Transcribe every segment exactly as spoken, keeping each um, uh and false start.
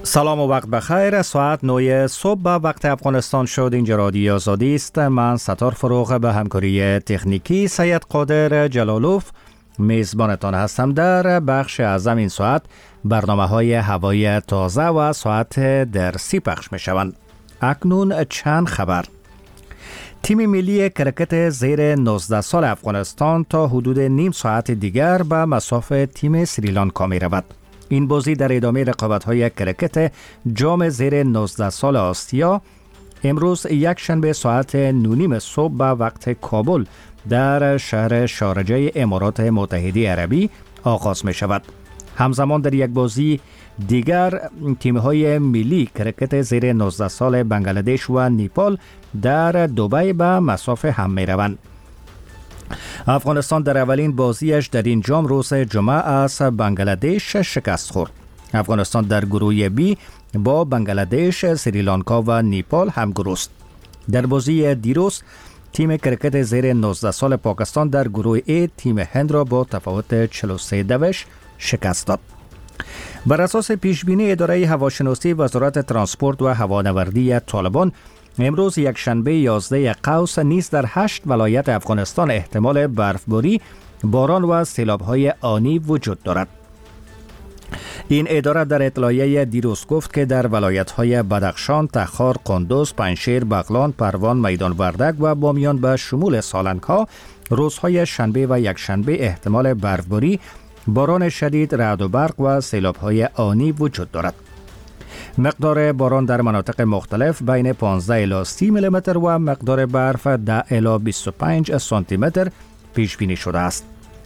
سلام و وقت بخیر. ساعت نه صبح به وقت افغانستان شد. اینجا رادیو آزادی است. من ستار فروغ به همکاری تکنیکی سید قادر جلالوف میزبانتان هستم. در بخش اعظم این ساعت برنامه های هوای تازه و ساعت درسی پخش می شوند. اکنون چند خبر. تیم ملی کرکت زیر نوزده سال افغانستان تا حدود نیم ساعت دیگر به مصاف تیم سریلانکا می رود. این بازی در ادامه رقابت‌های کرکت جام زیر نوزده سال آسیا امروز یک شنبه ساعت نونیم صبح به وقت کابل در شهر شارجه امارات متحده عربی آغاز می شود. همزمان در یک بازی دیگر تیم‌های ملی کرکت زیر نوزده سال بنگلادش و نیپال در دبی به مصاف هم می روند. افغانستان در اولین بازیش در این جام روز جمعه از بنگلادش شکست خورد. افغانستان در گروه بی با بنگلادش، سریلانکا و نیپال همگروه است. در بازی دیروز تیم کرکت زیر نوزده سال پاکستان در گروه ای تیم هند را با تفاوت چهل و سه دوش شکست داد. بر اساس پیشبینی اداره هواشناسی وزارت ترانسپورت و هوانوردی طالبان امروز یک شنبه یازده قوس نیز در هشت ولایت افغانستان احتمال برفباری، باران و سیلاب‌های آنی وجود دارد. این اداره در اطلاعیه دیروز گفت که در ولایت‌های بدخشان، تخار، قندوز، پنجشیر، بغلان، پروان، میدان وردک و بامیان به شمول سالنگ‌ها روزهای شنبه و یک شنبه احتمال برفباری، باران شدید، رعد و برق و سیلاب‌های آنی وجود دارد. مقدار باران در مناطق مختلف بین پانزده الی سی میلی متر و مقدار برف ده الی بیست و پنج سانتی متر پیش بینی شده است.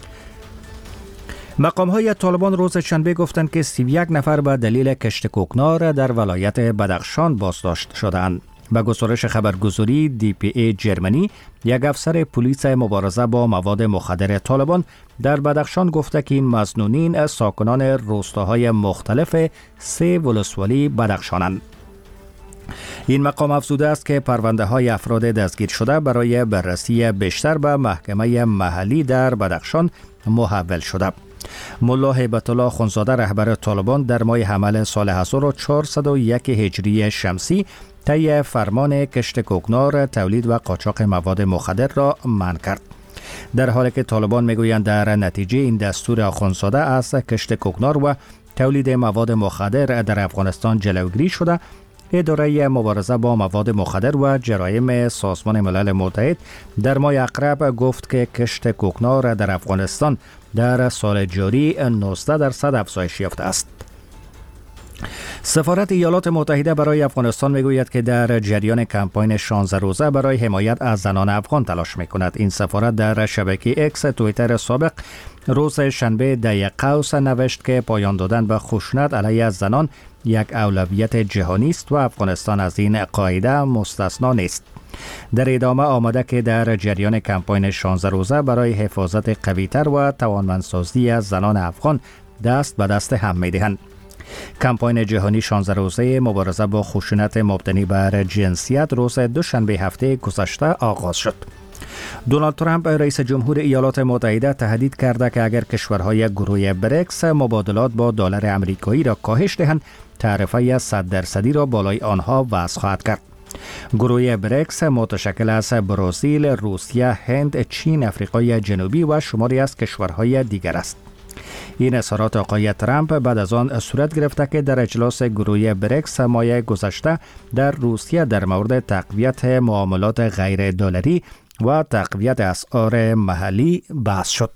مقام‌های طالبان روز شنبه گفتند که سی و یک نفر به دلیل کشت کوکنار در ولایت بدخشان بازداشت شدند. به گزارش خبرگزاری دی پی ای جرمنی، یک افسر پلیس مبارزه با مواد مخدر طالبان در بدخشان گفته که این مظنونین ساکنان روستاهای مختلف سه ولسوالی بدخشانند. این مقام افزوده است که پرونده های افراد دستگیر شده برای بررسی بیشتر به محکمه محلی در بدخشان محول شده. ملا هیبت الله خونزاده رهبر طالبان در ماه حمل سال هزار و چهارصد و یک هجری شمسی طی فرمان کشت کوکنار، تولید و قاچاق مواد مخدر را منع کرد. در حالی که طالبان میگویند در نتیجه این دستور آخوندزاده از کشت کوکنار و تولید مواد مخدر در افغانستان جلوگیری شده، اداره مبارزه با مواد مخدر و جرایم سازمان ملل متحد در ماه اقرب گفت که کشت کوکنار در افغانستان در سال جاری نوزده درصد افزایش یافته است. سفارت ایالات متحده برای افغانستان میگوید که در جریان کمپاین شانزده روزه برای حمایت از زنان افغان تلاش میکند. این سفارت در شبکه اکس توییتر سابق روز شنبه ده قوس نوشت که پایان دادن به خشونت علیه زنان یک اولویت جهانی است و افغانستان از این قاعده مستثنا نیست. در ادامه آمده که در جریان کمپاین شانزده روزه برای حفاظت قوی‌تر و توانمندسازی از زنان افغان دست به دست هم می‌دهند. کمپاین جهانی شانزده روزه مبارزه با خشونت مبتنی بر جنسیت روز دوشنبه هفته گذشته آغاز شد. دونالد ترامپ رئیس جمهور ایالات متحده تهدید کرده که اگر کشورهای گروه بریکس مبادلات با دلار آمریکایی را کاهش دهند، تعرفه صد درصدی را بالای آنها وضع خواهد کرد. گروه بریکس متشکل از برزیل، روسیه، هند، چین، آفریقای جنوبی و شماری از کشورهای دیگر است. این اظهارات آقای ترامپ بعد از آن صورت گرفته که در اجلاس گروه بریکس ماه گذشته در روسیه در مورد تقویت معاملات غیر دلاری و تقویت اسعار محلی بحث شد.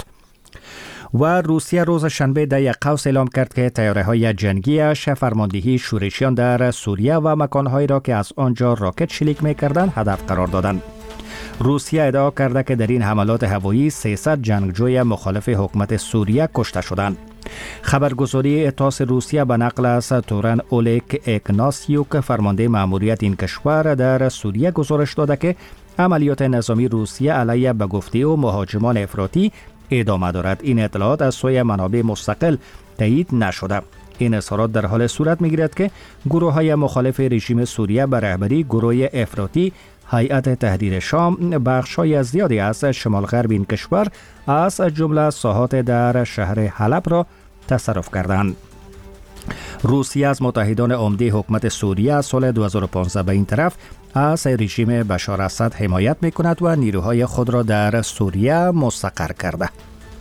و روسیه روز شنبه ده قوس اعلام کرد که طیاره‌های جنگیش فرماندهی شورشیان در سوریه و مکانهایی را که از آنجا راکت شلیک می‌کردند هدف قرار دادند. روسیه ادعا کرده که در این حملات هوایی سیصد جنگجوی مخالف حکومت سوریه کشته شدند. خبرگزاری تاس روسیه به نقل از تورن اولیک اگناسیوک فرمانده مأموریت این کشور در سوریه گزارش داده که عملیات نظامی روسیه علیه به گفته او مهاجمان افراطی ادامه دارد. این اطلاعات از سوی منابع مستقل تایید نشده. این اظهارات در حال صورت می‌گیرد که گروه‌های مخالف رژیم سوریه به رهبری گروه افراطی هیئت تحریر شام بخش‌های زیادی از شمال غرب این کشور از جمله ساحات در شهر حلب را تصرف کردند. روسیه از متحدان عمده حکومت سوریه از سال دو هزار و پانزده به این طرف از رژیم بشار اسد حمایت می‌کند و نیروهای خود را در سوریه مستقر کرده.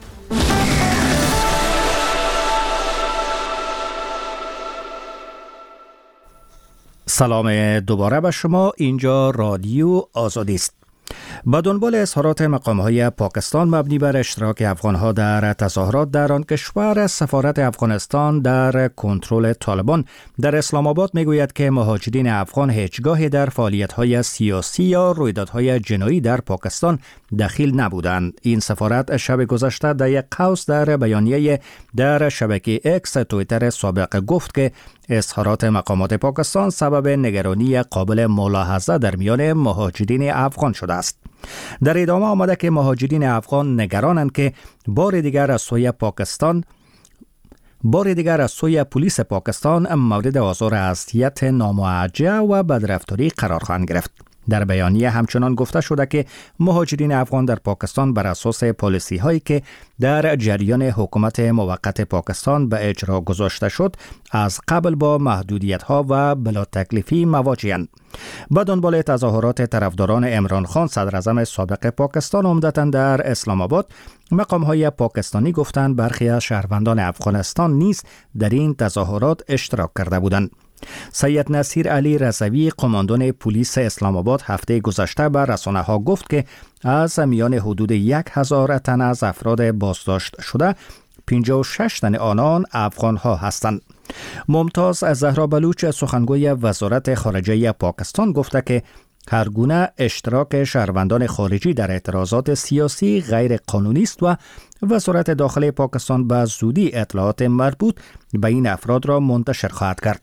سلام دوباره به شما، اینجا رادیو آزادی است. با دنبال اظهارات مقام‌های پاکستان مبنی بر اشتراک افغان‌ها در تظاهرات در آن کشور، سفارت افغانستان در کنترل طالبان در اسلام آباد می‌گوید که مهاجرین افغان هیچگاهی در فعالیت‌های سیاسی یا رویدادهای جنایی در پاکستان دخیل نبودند. این سفارت شب گذشته در یک قوس در بیانیه در شبکه اکس توییتر سابق گفت که اظهارات مقامات پاکستان سبب نگرانی قابل ملاحظه در میان مهاجرین افغان شده است. در ادامه آمده که مهاجرین افغان نگرانند که بار دیگر از سوی پاکستان بار دیگر از سوی پلیس پاکستان مورد آزار اذیت ناموجه و بدرفتاری قرار خواهند گرفت. در بیانیه همچنان گفته شده که مهاجرین افغان در پاکستان بر اساس پالیسی هایی که در جریان حکومت موقت پاکستان به اجرا گذاشته شد از قبل با محدودیت ها و بلا تکلیفی مواجه‌اند. با دنبال تظاهرات طرفداران عمران خان صدر اعظم سابق پاکستان عمدتاً در اسلام آباد، مقام های پاکستانی گفتند برخی از شهروندان افغانستان نیز در این تظاهرات اشتراک کرده بودند. سید نصیر علی رضوی قماندان پلیس اسلام آباد هفته گذشته به رسانه ها گفت که از میان حدود یک هزار تن از افراد بازداشت شده پنجاه و شش تن آنان افغان ها هستند. ممتاز زهرا بلوچ سخنگوی وزارت خارجه پاکستان گفته که هر گونه اشتراک شهروندان خارجی در اعتراضات سیاسی غیر قانونی است و وزارت داخلی پاکستان به زودی اطلاعات مربوط به این افراد را منتشر خواهد کرد.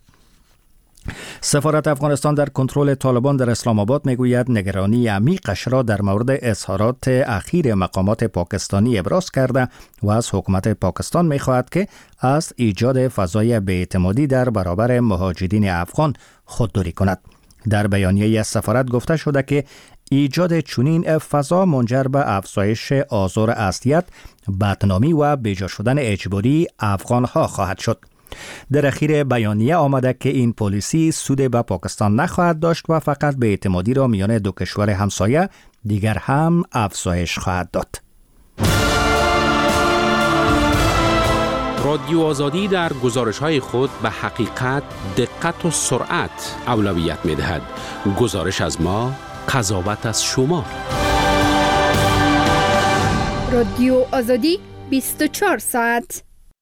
سفارت افغانستان در کنترل طالبان در اسلام آباد میگوید نگرانی عمیقش را در مورد اظهارات اخیر مقامات پاکستانی ابراز کرده و از حکومت پاکستان میخواهد که از ایجاد فضای بی‌اعتمادی در برابر مهاجرین افغان خودداری کند. در بیانیه سفارت گفته شده که ایجاد چنین فضا منجر به افزایش آزار اذیت، بدنامی و بیجا شدن اجباری افغان‌ها خواهد شد. در اخیر بیانیه آمده که این پالیسی سود به پاکستان نخواهد داشت و فقط به اعتمادی را میان دو کشور همسایه دیگر هم افزایش خواهد داد. رادیو آزادی در گزارش‌های خود به حقیقت، دقت و سرعت اولویت می‌دهد. گزارش از ما، قضاوت از شما. رادیو آزادی بیست و چهار ساعت.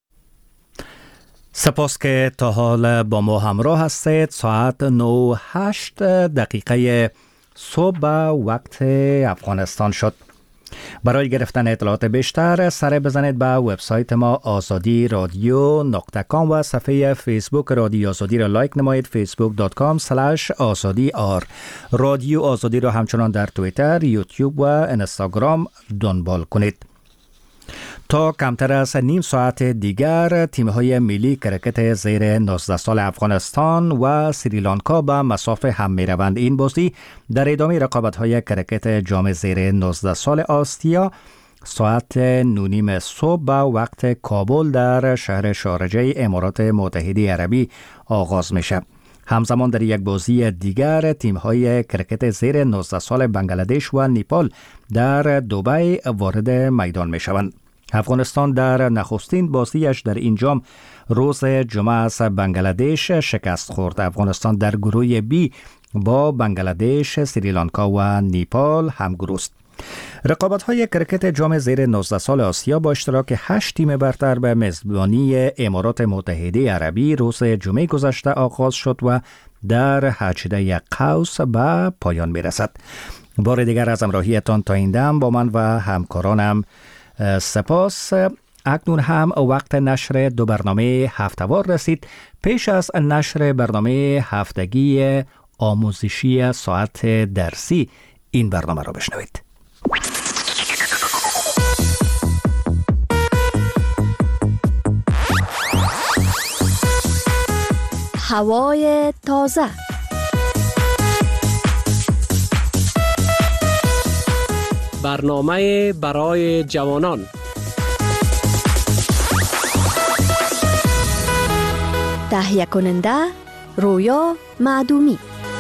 سپاس که تا حال با ما همراه هستید. ساعت نه و هشت دقیقه صبح وقت افغانستان شد. برای گرفتن اطلاعات بیشتر سر بزنید به وبسایت ما آزادی رادیو نقطه کام و صفحه فیسبوک رادیو آزادی را لایک نمایید. فیسبوک دات کام اسلش آزادی آر. رادیو آزادی را همچنان در توییتر، یوتیوب و اینستاگرام دنبال کنید. تا کمتر از نیم ساعت دیگر تیم‌های ملی کرکت زیر نوزده سال افغانستان و سریلانکا به مسافه هم می‌روند. این بازی در ادامه رقابت‌های کرکت جام زیر نوزده سال آسیا ساعت نونیم صبح به وقت کابل در شهر شارجه امارات متحده عربی آغاز میشه. همزمان در یک بازی دیگر تیم‌های کرکت زیر نوزده سال بنگلادش و نیپال در دبی وارد میدان میشوند. افغانستان در نخستین بازیش در این جام روز جمعه از بنگلادش شکست خورد. افغانستان در گروه بی با بنگلادش، سریلانکا و نیپال همگروه است. رقابت‌های کرکت جام زیر نوزده سال آسیا با اشتراک هشت تیم برتر به میزبانی امارات متحده عربی روز جمعه گذشته آغاز شد و در هجده قوس به پایان میرسد. بار دیگر از همراهیتان تا این دم با من و همکارانم سپاس. اکنون هم وقت نشر دو برنامه هفته‌وار رسید. پیش از نشر برنامه هفتگی آموزشی ساعت درسی این برنامه را بشنوید. هوای تازه، برنامه برای جوانان، تهیه کننده رویا معدومی.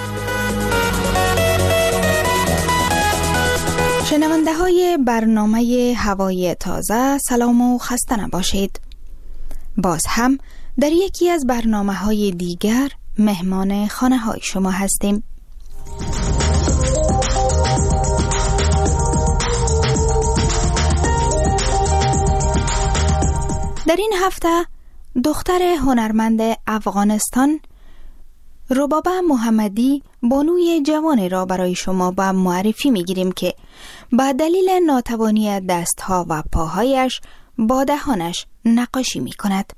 شنونده های برنامه هوای تازه سلام و خسته نباشید. باز هم در یکی از برنامه های دیگر مهمان خانه های شما هستیم. در این هفته دختر هنرمند افغانستان ربابه محمدی بانوی جوانی را برای شما به معرفی میگیریم که به دلیل ناتوانی دستها و پاهایش با دهانش نقاشی می کند.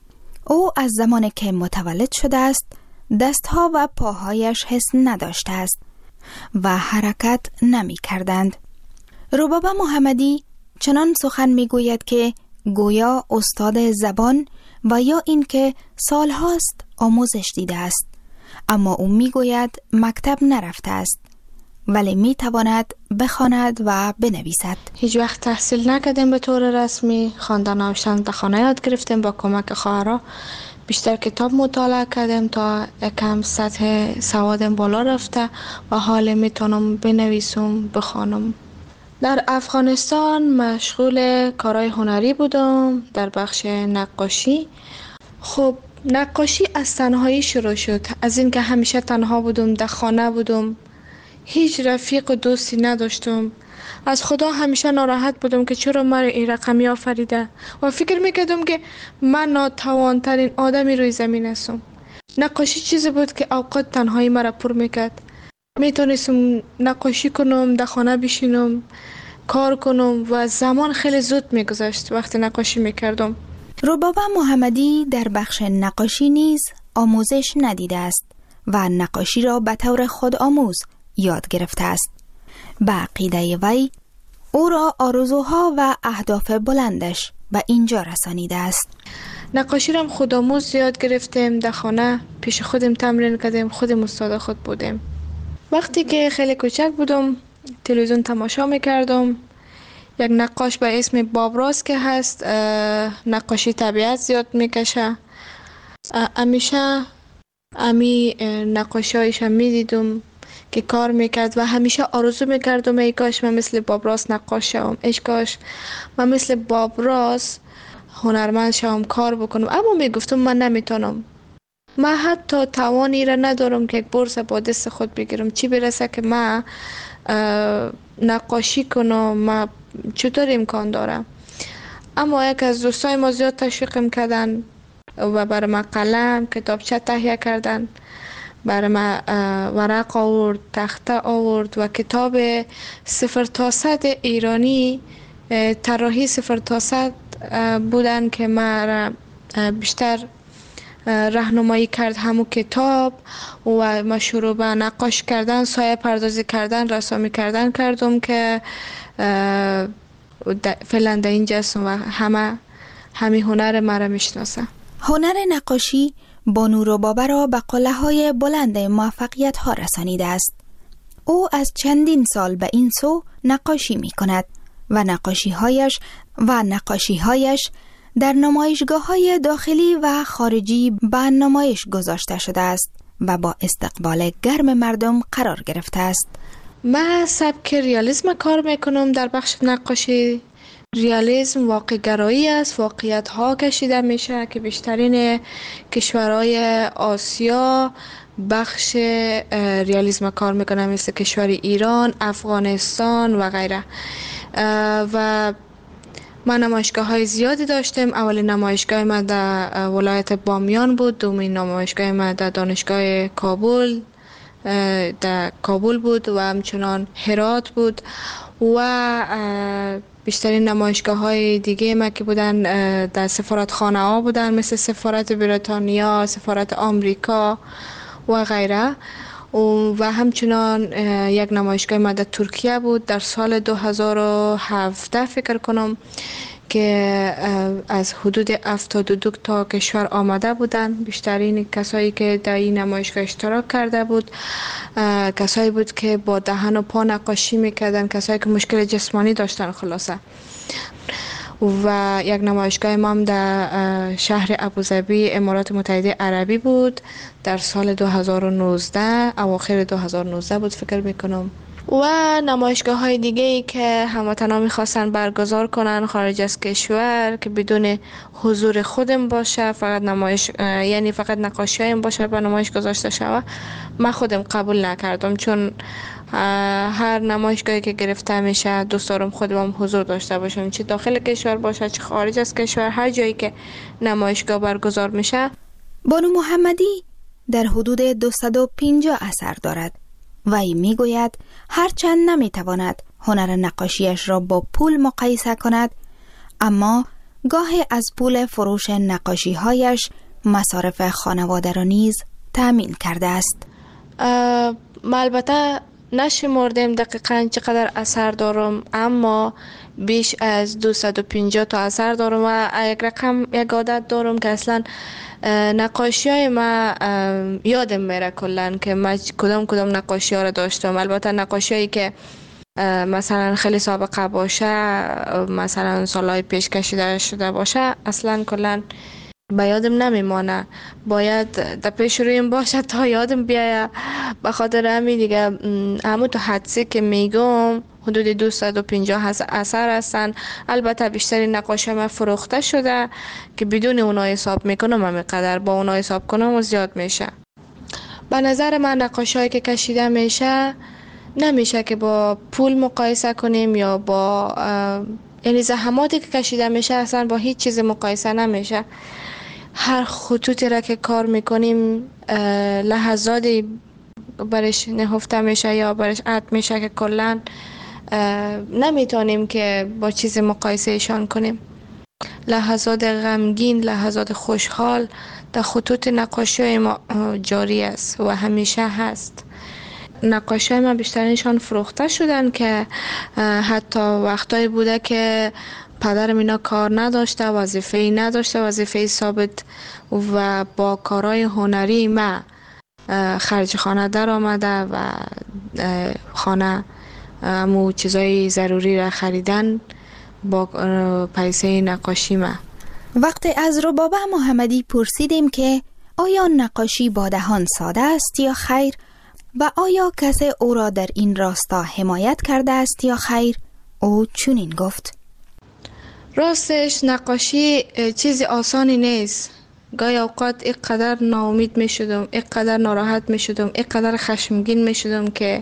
او از زمان که متولد شده است دستها و پاهایش حس نداشته است و حرکت نمی کردند. ربابه محمدی چنان سخن می گوید که گویا استاد زبان و یا اینکه سالهاست آموزش دیده است، اما او می گوید مکتب نرفته است ولی می تواند بخواند و بنویسد. هیچ وقت تحصیل نکردیم به طور رسمی، خواندن نوشتن در خانه یاد گرفتیم با کمک خواهرها. بیشتر کتاب مطالعه کردیم تا یکم سطح سوادم بالا رفته و حال میتونم بنویسم بخوانم. در افغانستان مشغول کارهای هنری بودم در بخش نقاشی. خب نقاشی از تنهایی شروع شد، از اینکه همیشه تنها بودم، در خانه بودم، هیچ رفیق و دوستی نداشتم. از خدا همیشه ناراحت بودم که چرا مرا این رقمی آفریده و فکر میکردم که من ناتوانترین آدمی روی زمین هستم. نقاشی چیزی بود که اوقات تنهایی مرا پر میکرد. میتونستم نقاشی کنم، در خانه بشینم، کار کنم و زمان خیلی زود میگذشت وقتی نقاشی میکردم. ربابه محمدی در بخش نقاشی نیز آموزش ندیده است و نقاشی را به طور خود آموز یاد گرفته است. به عقیده وی او را آرزوها و اهداف بلندش به اینجا رسانیده است. نقاشی را خود آموز یاد گرفتیم، در خانه پیش خودم تمرین کردیم، خودم استاد خود بودیم. وقتی که خیلی کوچک بودم تلویزیون تماشا میکردم. یک نقاش به اسم باب راس که هست نقاشی طبیعت زیاد میکشه. همیشه امی نقاشی هایش هم میدیدم که کار میکرد و همیشه آرزو میکردم ای کاش من مثل باب راس نقاش شوم، ای کاش من مثل باب راس هنرمند شوم، کار بکنم. اما میگفتم من نمیتونم، من حتی توانی را ندارم که یک بورس با دست خود بگیرم، چی برسه که من نقاشی کنم، من چطور امکان دارم. اما یک از دوستای ما زیاد تشویقم کردن و برای من قلم کتابچه تهیه کردن، برای من ورق آورد، تخته آورد و کتاب صفر تا صد ایرانی، طراحی صفر تا صد بودن که من بیشتر راهنمایی کرد همون کتاب و ما شروع به نقاش کردن، سایه پردازی کردن، رسامی کردن کردم که فعلا در اینجا هستم و همه همین هنر مرا میشناسه. هنر نقاشی بانو ربابه را به قله‌های بلند موفقیت ها رسانیده است. او از چندین سال به این سو نقاشی می کند و نقاشی هایش و نقاشی هایش در نمایشگاه های داخلی و خارجی به نمایش گذاشته شده است و با استقبال گرم مردم قرار گرفته است. من سبک ریالیسم کار میکنم در بخش نقاشی. ریالیسم واقع گرایی است، واقعیت ها کشیده میشه که بیشترین کشورهای آسیا بخش ریالیسم کار میکنه، مثل کشور ایران، افغانستان و غیره. و من نمایشگاه های زیادی داشتم. اولین نمایشگاه من در ولایت بامیان بود، دومین نمایشگاه من در دانشگاه کابل در کابل بود و همچنان هرات بود و بیشترین نمایشگاه های دیگه ما که بودن در سفارت خانه ها بودن، مثل سفارت بریتانیا، سفارت آمریکا و غیره. و همچنان یک نمایشگاه ما در ترکیه بود در سال دو هزار و هفده فکر کنم که از حدود هفتاد و دو تا کشور آمده بودن. بیشترین کسایی که در این نمایشگاه اشتراک کرده بود کسایی بود که با دهن و پا نقاشی میکردن، کسایی که مشکل جسمانی داشتن خلاصه. و یک نمایشگاه ما هم در شهر ابوظبی امارات متحده عربی بود در سال دو هزار و نوزده، اواخر دو هزار و نوزده بود فکر میکنم. و نمایشگاه های دیگه ای که هموطنان میخواستن برگزار کنن خارج از کشور که بدون حضور خودم باشه، فقط نمایش یعنی فقط نقاشی هایم باشه و نمایش گذاشته شوه، من خودم قبول نکردم، چون هر نمایشگاهی که گرفته میشه دوست دارم خودم حضور داشته باشم، چه داخل کشور باشه چه خارج از کشور، هر جایی که نمایشگاه برگزار میشه. بانو محمدی در حدود دویست و پنجاه اثر دارد و ای میگوید هرچند نمیتواند هنر نقاشیش را با پول مقایسه کند، اما گاهی از پول فروش نقاشی هایش مصارف خانواده را نیز تأمین کرده است. ما البته نشمردیم دقیقاً چقدر اثر دارم، اما بیش از دویست و پنجاه تا اثر دارم و یک رقم یک عادت دارم که اصلا نقاشی های ما یادم میره کلن که من کدام کدام نقاشی ها را داشتم. البته نقاشی هایی که مثلا خیلی سابقه باشه، مثلا سالهای پیش کشیده شده باشه، اصلا کلن به یادم نمیمانه، باید در پیش رویم باشه تا یادم بیایه. به خاطر همین دیگه همون تو حدسی که میگم حدود دویست و پنجاه اثر هستن. البته بیشتری نقاشی من فروخته شده که بدون اونا حساب میکنم، همینقدر با اونا حساب کنم و زیاد میشه. به نظر من نقاشی هایی که کشیده میشه نمیشه که با پول مقایسه کنیم یا با یعنی زحماتی که کشیده میشه اصلا با هیچ چیز مقایسه نمیشه. هر خطوطی را که کار میکنیم لحظاتی برش نهفته میشه یا برش عد میشه که کلن نمیتونیم که با چیز مقایسه ایشان کنیم. لحظات غمگین، لحظات خوشحال در خطوط نقاشی های ما جاری است و همیشه هست. نقاشی های ما بیشترینشان فروخته شدن که حتی وقتایی بوده که پدرم اینا کار نداشته، وظیفه‌ای نداشته، وظیفه ثابت، و با کارهای هنری ما خرج خانه در آمده و خانه امو چیزای ضروری را خریدن با پیسه نقاشی ما. وقتی از ربابه محمدی پرسیدیم که آیا نقاشی با دهان ساده است یا خیر و آیا کسی او را در این راستا حمایت کرده است یا خیر، او چنین گفت: راستش نقاشی چیز آسانی نیست. گاهی اوقات اینقدر ناامید می شدم، اینقدر ناراحت می شدم، اینقدر خشمگین می شدم که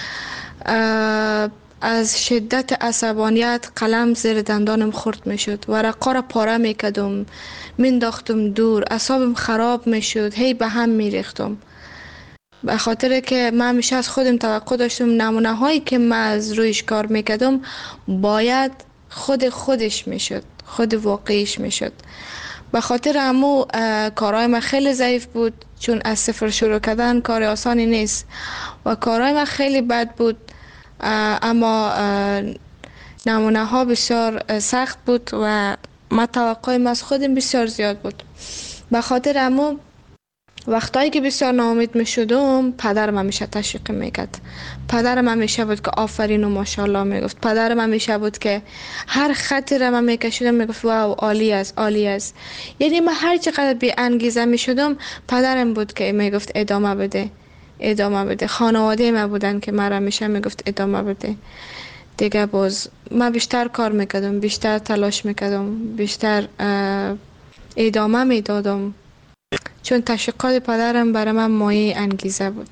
از شدت عصبانیت قلم زیر دندانم خورد می شد، ورقا را پاره می کدم، مینداختم دور، اعصابم خراب می شد، هی به هم می ریختم. به خاطر که من همیشه از خودم توقع داشتم نمونه هایی که من از رویش کار می کدم باید خود خودش می شد، خود واقعیش می شد. به خاطر امو کارهای من خیلی ضعیف بود، چون از صفر شروع کردن کار آسانی نیست و کارهای من خیلی بد بود، اما نمونه ها بسیار سخت بود و من توقعم از خودم بسیار زیاد بود. به خاطر امو وقتایی که بسیار ناامید می شدم پدرم همیشه تشویق میکرد. پدرم همیشه بود که آفرین و ماشاءالله میگفت. پدرم همیشه بود که هر خطی را من میکشیدم میگفت واو عالی است، عالی است. یعنی من هر چقدر بی انگیزه می شدم پدرم بود که میگفت ادامه بده، ادامه بده. خانواده ما بودن که من همیشه میگفت ادامه بده. دیگه باز من بیشتر کار میکردم، بیشتر تلاش میکردم، بیشتر ادامه میدادم، چون تشویقات پدرم برای من مایه انگیزه بود.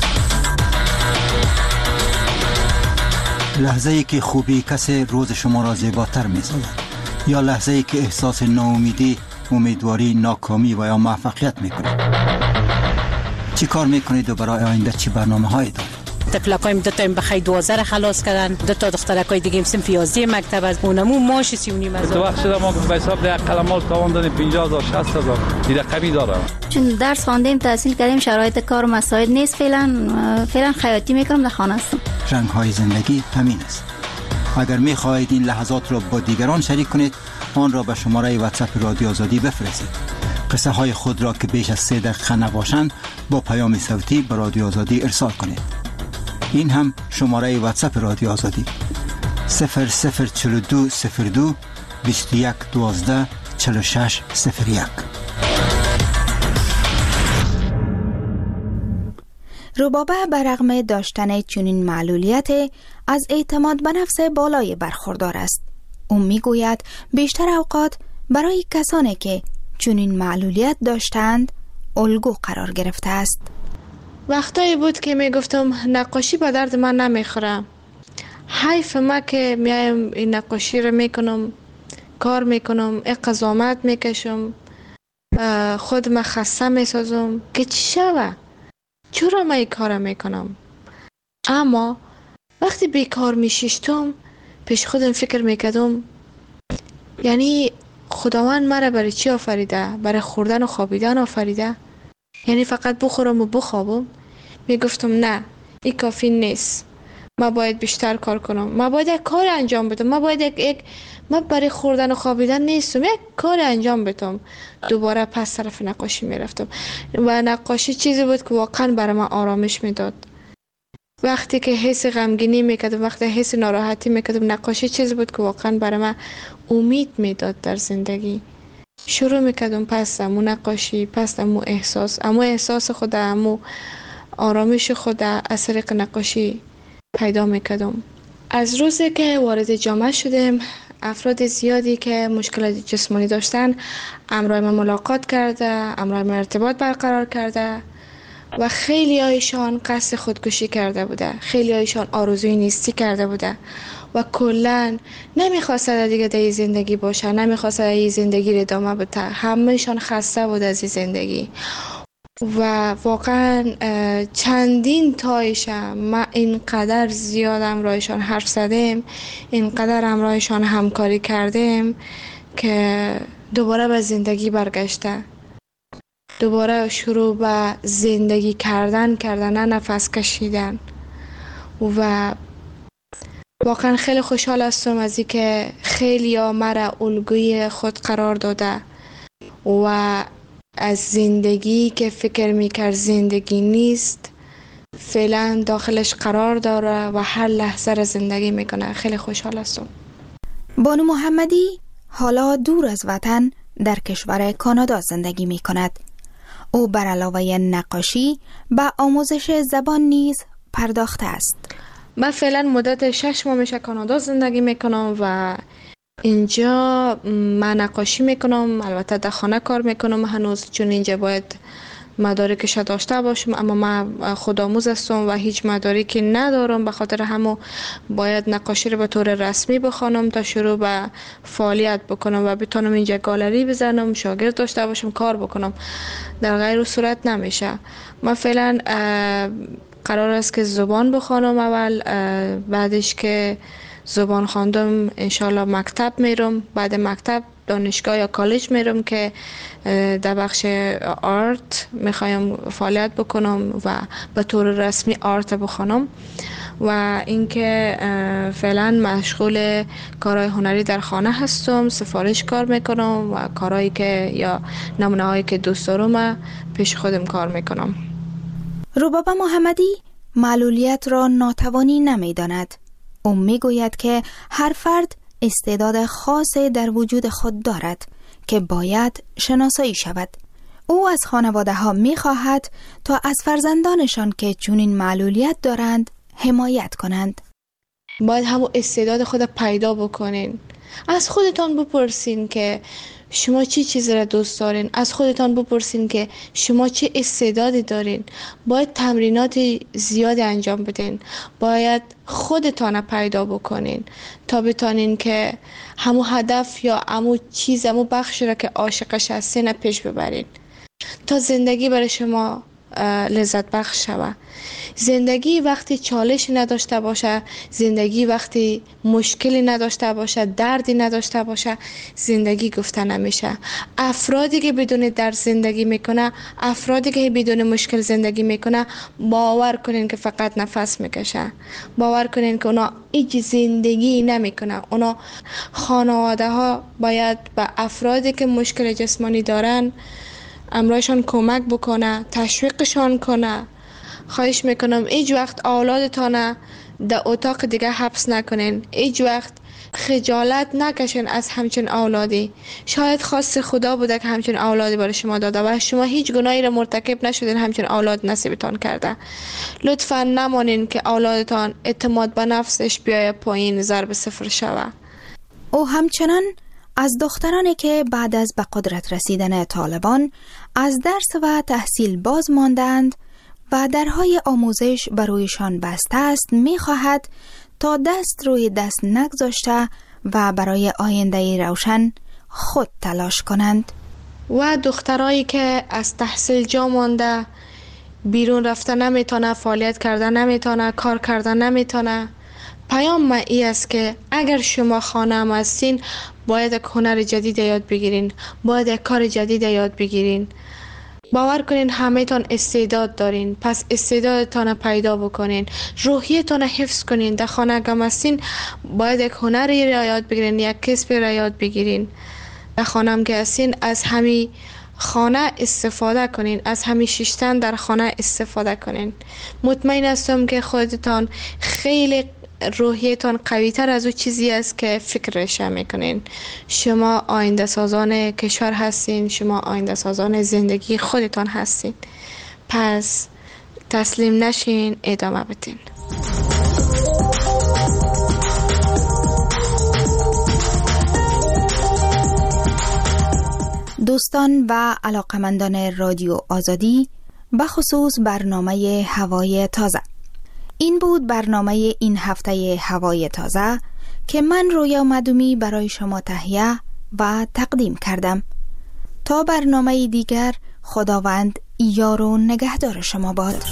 لحظه ای که خوبی کسی روز شما را زیباتر می‌سازد، یا لحظه ای که احساس ناامیدی، امیدواری، ناکامی و یا موفقیت میکنید. چی کار میکنید و برای آینده چی برنامه هایی دارید؟ تفلقایم دو تا بخای دوازده خلاص کردن، دو تا دخترکای دیگه هم صنف یازده مکتب از اونمو ماش سی و نیم هزار. تو وقت شده ما به حساب ده قلمال تاوان دادیم پنجاه هزار شصت هزار دیگه قوی داره. چون درس خواندیم، تحصیل کردیم، شرایط کار مساعد نیست، فعلا فعلا خیاطی میکنم، در خانه هستم. رنگ های زندگی همین است. اگر میخواهید این لحظات را با دیگران شریک کنید، آن را به شماره واتساپ رادیو آزادی بفرستید. قصه های خود را که بیش از سه دقیقه نباشند با پیام صوتی به رادیو آزادی ارسال کنید. این هم شماره واتساپ رادیو آزادی صفر صفر چهل و دو صفر دو بیست و یک دوازده چهل و شش صفر یک. ربابه برغم داشتن چنین معلولیت از اعتماد به نفس بالای برخوردار است. او میگوید بیشتر اوقات برای کسانی که چنین معلولیت داشتند الگو قرار گرفته است. وقتایی بود که میگفتم نقاشی به درد من نمیخوره، حیف ما که میایم این نقاشی رو میکنم، کار میکنم، این قضاوت میکشم، خود ما خسته میسازم که چی شوه، چرا ما این کار میکنم. اما وقتی بیکار میشیشتم پیش خودم فکر میکردم یعنی خداوند مرا برای چی آفریده؟ برای خوردن و خوابیدن آفریده؟ یعنی فقط بخورم و بخوابم؟ میگفتم نه، این کافی نیست، ما باید بیشتر کار کنم، ما باید یک کار انجام بدم، ما باید یک, یک ما برای خوردن و خوابیدن نیستم، یک کار انجام بدم. دوباره پس طرف نقاشی میرفتم و نقاشی چیزی بود که واقعا برای من آرامش میداد. وقتی که حس غمگینی میکردم، وقتی حس ناراحتی میکردم، نقاشی چیزی بود که واقعا برای من امید میداد در زندگی. شروع میکردم پس امو نقاشی، پس امو احساس، امو احساس خود، امو آرامش خود از طریق نقاشی پیدا میکردم. از روزی که وارد جامعه شدم، افراد زیادی که مشکلات جسمانی داشتن همراه من ملاقات کرده، همراه من ارتباط برقرار کرده و خیلی هایشان قصد خودکشی کرده بوده، خیلی هایشان آرزوی نیستی کرده بوده و کلن نمیخواسته دیگه در زندگی باشه، نمیخواسته این زندگی رو ادامه بده، همهشان خسته بود از این زندگی. و واقعا چندین تایشم من اینقدر زیاد همراهشان حرف زدم، اینقدر همراهشان همکاری کردم که دوباره به زندگی برگشته، دوباره شروع به زندگی کردن کردن، نه نفس کشیدن. و واقعا خیلی خوشحال هستم از این که خیلی ها مرا الگوی خود قرار داده و از زندگی که فکر میکرد زندگی نیست فعلا داخلش قرار داره و هر لحظه را زندگی میکنه. خیلی خوشحال هستم. بانو محمدی حالا دور از وطن در کشور کانادا زندگی میکند. او بر علاوه نقاشی به آموزش زبان نیز پرداخته است. من فعلا مدت شش ماه میشه کانادا زندگی میکنم و اینجا من نقاشی میکنم، البته در خانه کار میکنم هنوز، چون اینجا باید مدارکش داشته باشم، اما من خودآموز هستم و هیچ مدارکی ندارم، به خاطر همو باید نقاشی رو به طور رسمی بخوانم تا شروع به فعالیت بکنم و بتونم اینجا گالری بزنم، شاگرد داشته باشم، کار بکنم. در غیر صورت نمیشه. من فعلا قرار است که زبان بخوانم اول، بعدش که زبان خواندم انشالله مکتب میرم، بعد مکتب دانشگاه یا کالج میرم که در بخش آرت میخوایم فعالیت بکنم و به طور رسمی آرت بخونم. و اینکه فعلا مشغول کارهای هنری در خانه هستم، سفارش کار میکنم و کارهایی که یا نمونه هایی که دوست دارم پیش خودم کار میکنم. ربابه محمدی معلولیت را ناتوانی نمیداند. او میگوید که هر فرد استعداد خاصی در وجود خود دارد که باید شناسایی شود. او از خانواده ها میخواهد تا از فرزندانشان که چنین معلولیت دارند حمایت کنند. باید همون استعداد خود پیدا بکنین. از خودتان بپرسین که شما چی چیزی را دوست دارین، از خودتان بپرسین که شما چه استعدادی دارین. باید تمرینات زیاد انجام بدین، باید خودتان پیدا بکنین تا بتانین که همو هدف یا همو چیز، همو بخش را که عاشقش هستین پیش ببرین تا زندگی برای شما لذت بخش شود. زندگی وقتی چالش نداشته باشه، زندگی وقتی مشکلی نداشته باشه، دردی نداشته باشه، زندگی گفته نمیشه. افرادی که بدون درد زندگی میکنه، افرادی که بدون مشکل زندگی میکنه، باور کنین که فقط نفس میکشه. باور کنین که اونا هیچ زندگی نمیکنه. اونا خانواده ها باید به افرادی که مشکل جسمانی دارن امرایشان کمک بکنه، تشویقشان کنه. خواهش میکنم هیچ وقت اولادتان در اتاق دیگه حبس نکنین. هیچ وقت خجالت نکشین از همچین اولادی. شاید خواست خدا بوده که همچین اولادی برای شما داده و شما هیچ گناهی را مرتکب نشدین، همچین اولاد نصیبتان کرده. لطفا نمانین که اولادتان اعتماد به نفسش بیای پایین، ضرب صفر شوه. او همچنان از دخترانی که بعد از به قدرت رسیدن طالبان از درس و تحصیل باز ماندند و درهای آموزش برویشان بسته است می‌خواهد تا دست روی دست نگذاشته و برای آینده روشن خود تلاش کنند. و دخترایی که از تحصیل جا مانده، بیرون رفته نمیتونه، فعالیت کرده نمیتونه، کار کرده نمیتونه، پیام ما ای است که اگر شما خانه هم هستین باید یک هنر جدید یاد بگیرین، باید یک کار جدید یاد بگیرین. باور کنین همه تان استعداد دارین، پس استعدادتان پیدا بکنین، روحیتان حفظ کنین. در خانه اگه هستین باید یک هنری را یاد بگیرین، یک کسبی را یاد بگیرین. در خانه هم که هستین از همین خانه استفاده کنین، از همین شیشتن در خانه استفاده کنین. مطمئن هستم که خودتان خیلی روحیتان قوی تر از او چیزی است که فکرش میکنین. شما آینده سازان کشور هستین، شما آینده سازان زندگی خودتان هستین. پس تسلیم نشین، ادامه بدین. دوستان و علاقمندان رادیو آزادی، بخصوص برنامه هوای تازه، این بود برنامه این هفته هوای تازه که من رویا مدومی برای شما تهیه و تقدیم کردم. تا برنامه دیگر، خداوند یار و نگهدار شما باد.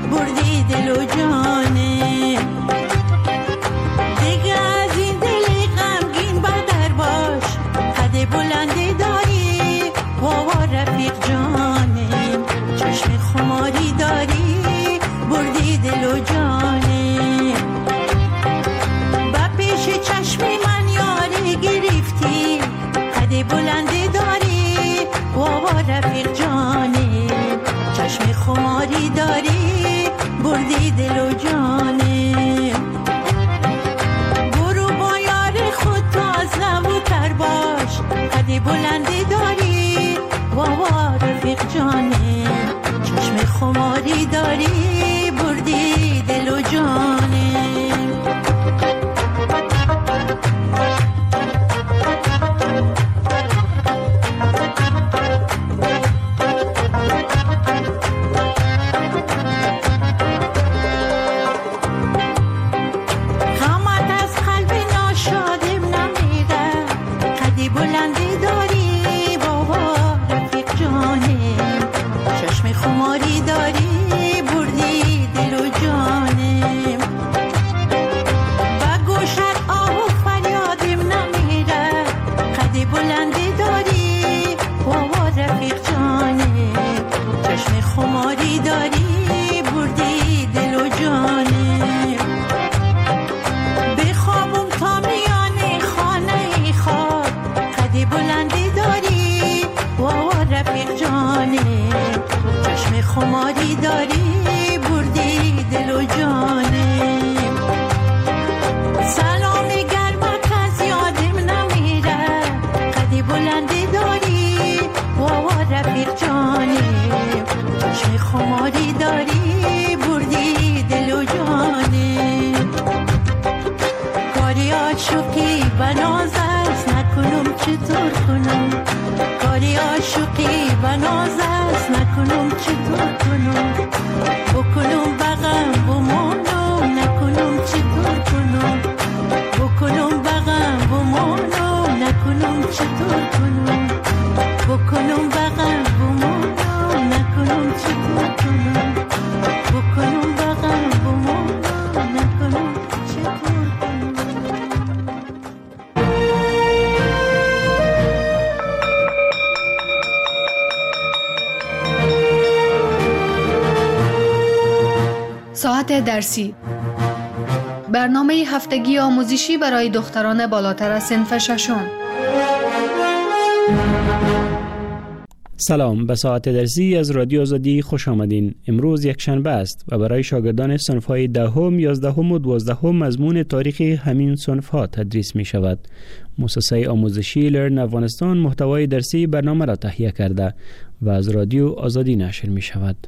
بردی دل و جانه. دیگه از این دل غمگین بدر باش، قد بلندی داری بابا رفیق جانه. چشم خماری داری بردی دل و جانه. با پیش چشم من یاری گرفتی، قد بلندی داری بابا رفیق جانه. چشم خماری داری بردی دل و جانه. برو با یار خود تازه و تر باش، قد بلندی داری بابا رفیق جانه. چشم خماری داری بردی دل و جانه. خماری داری بردی دل و جانه. سلام گرم از یادم نمیره، قد بلندی داری بابا رفیق جانه. چشم خماری داری بردی دل و جانه. کاری عاشقی بناز است نکنم چطور کنم، کاری عاشقی بناز است نکنم چطور کنم. بکنم بغم بمانم نکنم چطور کنم. بکنم بغم بمانم نکنم چطور کنم. بکنم بغم بمانم نکنم چطور کنم. بکنم بغم بمانم نکنم چطور کنم. ساعت درسی، برنامه هفتگی آموزشی برای دختران بالاتر از صنف ششم. سلام، به ساعت درسی از رادیو آزادی خوش آمدین. امروز یک شنبه است و برای شاگردان صنف‌های دهم، یازدهم و دوازدهم مضمون تاریخ همین صنف‌ها تدریس می شود. مؤسسه آموزشی لرن افغانستان محتوای درسی برنامه را تهیه کرده و از رادیو آزادی نشر می شود.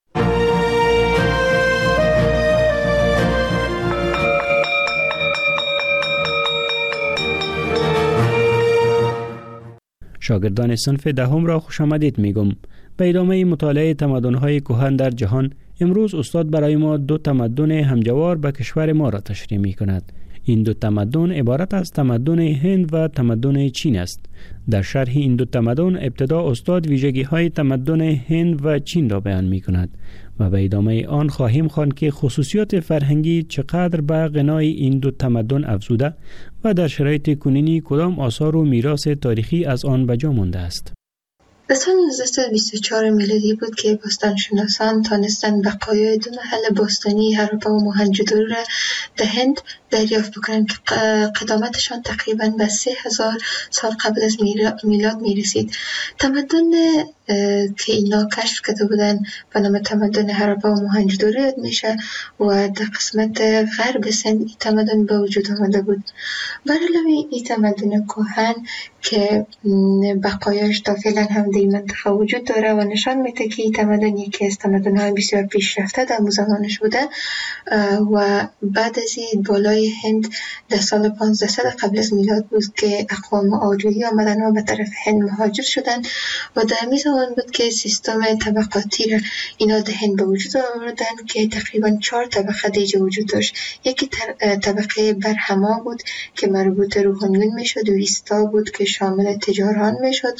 شاگردان صنف دهم را خوش آمدید میگم. به ادامه مطالعه تمدن‌های کهن در جهان، امروز استاد برای ما دو تمدن همجوار به کشور ما را تشریح می‌کند. این دو تمدن عبارت از تمدن هند و تمدن چین است. در شرح این دو تمدن ابتدا استاد ویژگی‌های تمدن هند و چین را بیان می‌کند و به ادامه آن خواهیم خواند که خصوصیات فرهنگی چقدر به غنای این دو تمدن افزوده و در شرایط کنونی کدام آثار و میراث تاریخی از آن به جا مانده است. در سال نوزده و بیست و چهار میلادی بود که باستانشناسان تانستند بقایای دو محل باستانی هراپا و موهنجودارو را در هند دریافت بکنند که قدامتشان تقریباً به سه هزار سال قبل از میلاد میرسید. تمدن که اینا کشف کرده بودن به نام تمدن هراپا و موهنجودارو یاد میشه و در قسمت غرب سند این تمدن به وجود آمده بود. برعلاوه این تمدن کهن که بقایاش تا فعلا هم در این منطقه وجود داره و نشان میده که این تمدن یکی از تمدن‌های بسیار پیشرفته در اون زمانش بوده و بعد از این بالای هند در سال پانزده قبل از میلاد بود که اقوام آریایی آمدن و به طرف هند مهاجر شدن و در همین زمان بود که سیستم طبقاتی را اینا در هند به وجود آوردن که تقریبا چهار طبقه دیگه وجود داشت. یکی طبقه برهما بود که مربوط روحانیون میشد و ویستا بود که شامل تجاران میشد،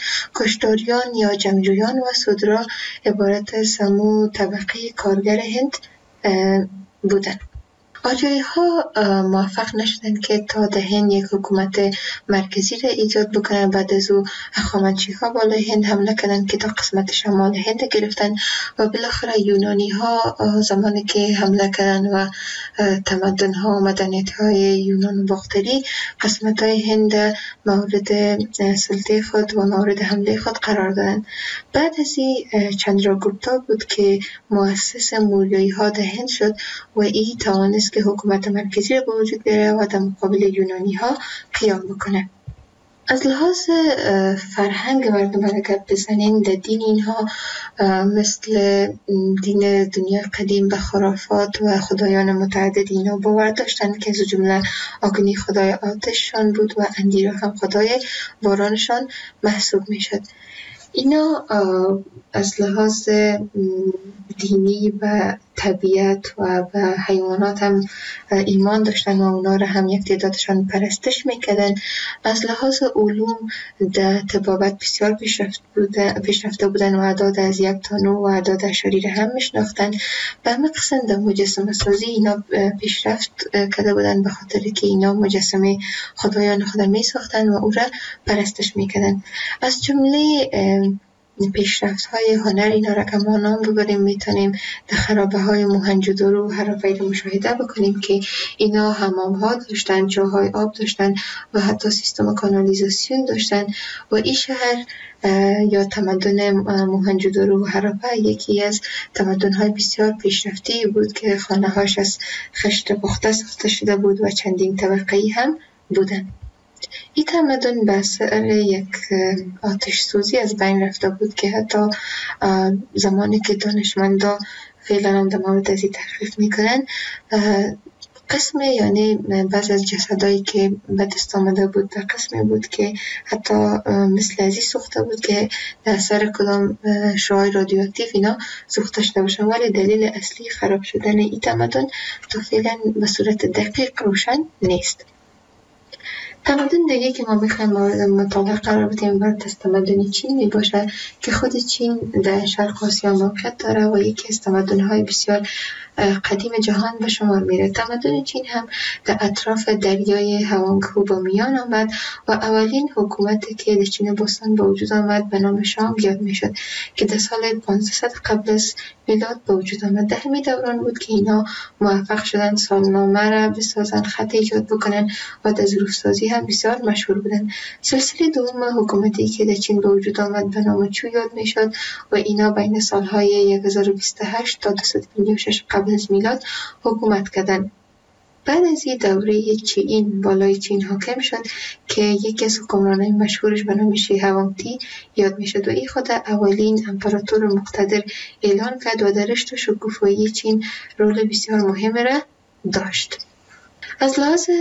کشتاریان یا جنگجویان و سودرا عبارت از سمو طبقه کارگر هند بودند. آریایی ها موفق نشدند که تا ده هند یک حکومت مرکزی را ایجاد بکنند. بعد از او هخامنشی ها بالای هند حمله کردند که تا قسمت شمال هند گرفتند و بالاخره یونانی ها زمانی که حمله کردند و تمدن ها و مدنیت های یونان و باختری قسمت های هند مورد سلطه خود و مورد حمله خود قرار دادند. بعد از این چندراگوپتا بود که مؤسس موریایی ها در هند شد و این توانست که حکومت مرکزی را به وجود بیاره و در مقابل یونانی ها قیام بکنه. از لحاظ فرهنگ مردم اگر بزنین، در دین اینها مثل دین دنیا قدیم به خرافات و خدایان متعدد اینا باور داشتن که از جمله آگنی خدای آتششان بود و اندیرا هم خدای بارانشان محسوب می شد. اینا از لحاظ دینی و طبیعت و به حیوانات هم ایمان داشتن و اونا را هم یک تعدادشان پرستش میکردن. از لحاظ علوم در طبابت بسیار پیشرفت بوده پیشرفته بودن و اعداد از یک تا نه و اعداد اشاری را هم میشناختن. به همه قسم در مجسمه سازی اینا پیشرفت کرده بودن به خاطر که اینا مجسمه خدایان خود میساختن و او را پرستش میکردن. از جمله پیشرفت های هنر اینا را که ما نام ببریم میتونیم در خرابه های موهنجودارو و هرافی را مشاهده بکنیم که اینا حمام ها داشتن، جاهای آب داشتن و حتی سیستم کانالیزاسیون داشتن و این شهر یا تمدن موهنجودارو و هرافه یکی از تمدن های بسیار پیشرفته بود که خانه هاش از خشت پخته ساخته شده بود و چندین طبقه‌ای هم بودن. این تمدن به اثر یک آتش سوزی از بین رفته بود که حتی زمانی که دانشمندا فعلا هم در مورد از این تحقیق میکنن، قسم یعنی بعض از جسدایی که به دست آمده بود در قسمی بود که حتی مثل ازی سوخته بود که در اثر کدام شعاع رادیواکتیو اینا سوخته شده باشن، ولی دلیل اصلی خراب شدن این تمدن تا فعلا به صورت دقیق روشن نیست. تمدن دیگه که ما بخوایم مورد مطالعه قرار بدیم باید از تمدن چین می باشه که خود چین در شرق آسیا موقعیت داره و یکی از تمدن‌های بسیار قدیم جهان به شمار میره. تمدن چین هم در اطراف دریای هوانگهو با میان آمد و اولین حکومتی که در چین باستان به وجود آمد به نام شانگ یاد میشد که در سال پانصد قبل از میلاد به وجود آمد. در همین دوران بود که اینا موفق شدن سالنامه را بسازن، خط ایجاد بکنن و در ظروف‌سازی هم بسیار مشهور بودن. سلسله دوم حکومتی که در چین به وجود آمد به نام چو یاد میشد و اینا بین سالهای هزار و بیست و هشت تا دویست و پنجاه و شش قبل از میلاد حکومت کردند. بعد از این دوره چین بالای چین حاکم شد که یکی از حکمرانای مشهورش به نام شی هوانگتی یاد میشد و این خود اولین امپراتور مقتدر اعلان کرد و در رشد و شکوفایی چین رول بسیار مهم را داشت. از لحاظ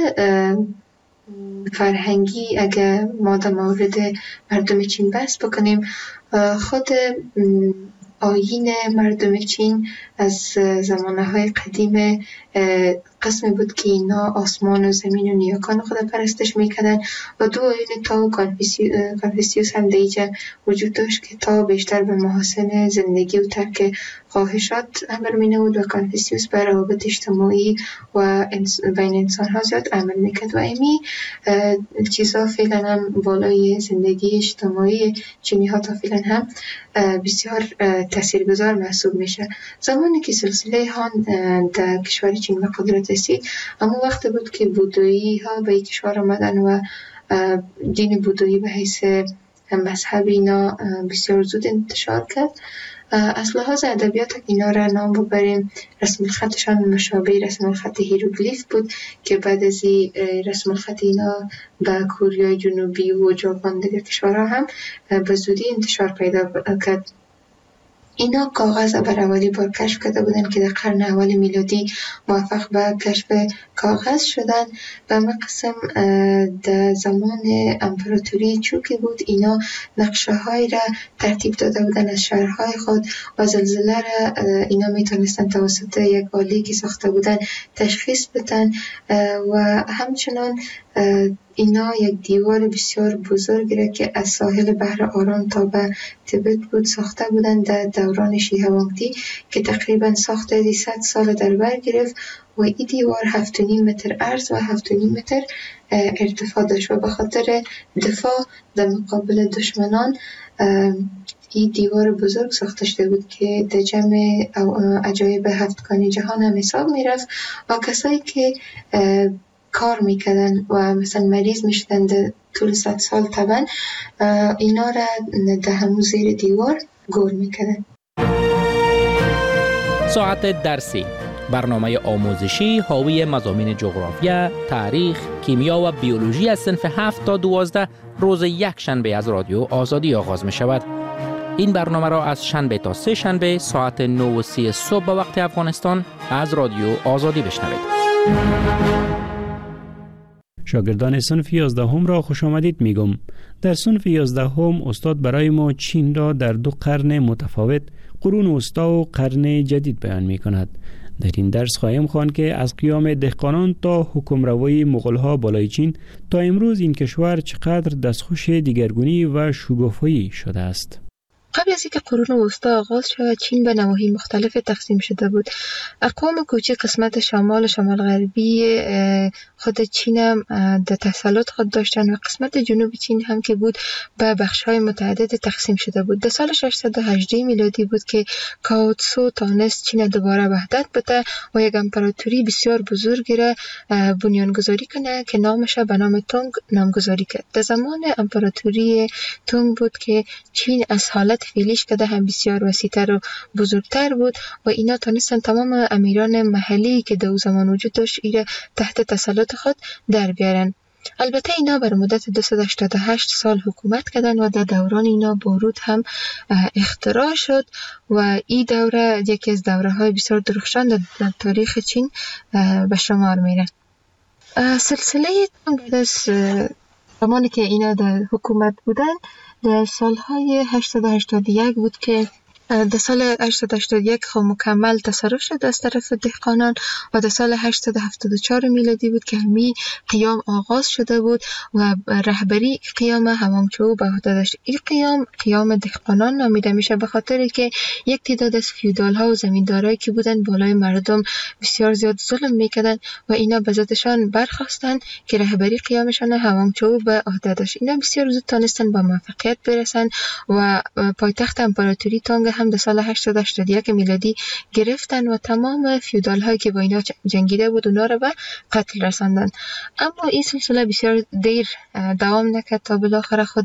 فرهنگی اگر ما در مورد مردم چین بحث بکنیم، خود آیین مردم چین از زمانهای قدیم قسمی بود که اینا آسمان و زمین و نیاکان خود پرستش میکردن و دو آیین تا و کانفوسیوس هم دیجا وجود داشت که تا بیشتر به محاسن زندگی و ترک خواهشات امر مینود و کانفوسیوس بر روابط اجتماعی و بین انسان ها زیاد عمل میکرد و امی چیزا فعلا هم بالای زندگی اجتماعی چینی ها تا فعلا هم بسیار تاثیرگذار محسوب میشه. زمانی که سلسله هان در کشور چین به قدرت رسید، اما وقت بود که بودایی ها به کشور آمدن و دین بودایی به حیث مذهب اینا بسیار زود انتشار کرد. از لحاظ ادبیات اینا را نام ببریم، رسم الخطشان مشابه رسم الخط هیروگلیف بود که بعد از رسم الخط اینا به کره جنوبی و ژاپن دیگر کشورها هم به زودی انتشار پیدا کرد. اینا کاغذ بر اولی بار کشف کرده بودن که در قرن اول میلادی موفق به کشف کاغذ شدن. به همه قسم در زمان امپراتوری چو که بود اینا نقشه های را ترتیب داده بودن از شهرهای خود و زلزله را اینا میتونستن توسط یک آلی که ساخته بودن تشخیص بدن و همچنان اینا یک دیوار بسیار بزرگ را که از ساحل بحر آرام تا به تبت بود ساخته بودند در دوران شیعه وانگتی که تقریبا ساخته صد سال در بر گرفت و این دیوار هفت و نیم متر عرض و هفت و نیم متر ارتفاع داشت و به خاطر دفاع در مقابل دشمنان این دیوار بزرگ ساخته شده بود که در جمع عجایب هفتگانی جهان هم حساب می رفت و کسایی که کار میکردن و مثلا مریض میشدن در طول صد سال طبعا اینا را در همون زیر دیوار گور میکردن. ساعت درسی، برنامه آموزشی حاوی مضامین جغرافیا، تاریخ، کیمیا و بیولوژی از صنف هفت تا دوازده روز یک شنبه از رادیو آزادی آغاز می شود. این برنامه را از شنبه تا سه شنبه ساعت نه و سی صبح به وقت افغانستان از رادیو آزادی بشنوید. شاگردان صنف یازدهم را خوش آمدید میگم. در صنف یازدهم استاد برای ما چین را در دو قرن متفاوت، قرون وسطا و قرن جدید بیان می کند. در این درس خواهیم خواند که از قیام دهقانان تا حکمروایی مغول‌ها بالای چین تا امروز این کشور چقدر دستخوش دیگرگونی و شگفت‌هایی شده است. قبل از اینکه قرون وسطا آغاز شود چین به نواحی مختلف تقسیم شده بود. اقوام کوچک قسمت شمال و شمال غربی خود چین هم در تسلط خود داشتن و قسمت جنوب چین هم که بود به بخش‌های متعدد تقسیم شده بود. در سال ششصد و هجده میلادی بود که کاو تسو تانست چین دوباره وحدت بده و یک امپراتوری بسیار بزرگی را بنیانگذاری کنه که نامش به نام تونگ نامگذاری کرد. در زمان امپراتوری تونگ بود که چین از حالت فعلیش که هم بسیار وسیع‌تر و بزرگتر بود و اینا تانستن تمام امیران محلی که در زمان وجود داشت ایره تحت تسلط خود در بیارن. البته اینا بر مدت دویست و هشتاد و هشت سال حکومت کردن و در دوران اینا باروت هم اختراع شد و این دوره یکی از دوره های بسیار درخشان در تاریخ چین به شمار میره. سلسله تونگ از زمانی که اینا در حکومت بودن در سالهای هشتصد و هشتاد و یک بود که در سال هشتصد و هشتاد و یک خب مکمل تصرف شد از طرف دهقانان و در سال هشتصد و هفتاد و چهار میلادی بود که همی قیام آغاز شده بود و رهبری قیام هوانگچو به عهده داشت. این قیام قیام دهقانان نامیده میشه به خاطر که یک تعداد از فیودال ها و زمیندارایی که بودن بالای مردم بسیار زیاد ظلم میکردن و اینا به ذاتشان برخواستن که رهبری قیامشان هوانگچو به عهده داشت. اینا بسیار زود تانستن با موفقیت برسن و پایتخت امپراتوری تونگ هم در سال هشتصد و هشتاد و یک میلادی گرفتن و تمام فیودال هایی که با اینا جنگیده بود اونا رو به قتل رساندن. اما این سلسله بسیار دیر دوام نکرد تا بالاخره خود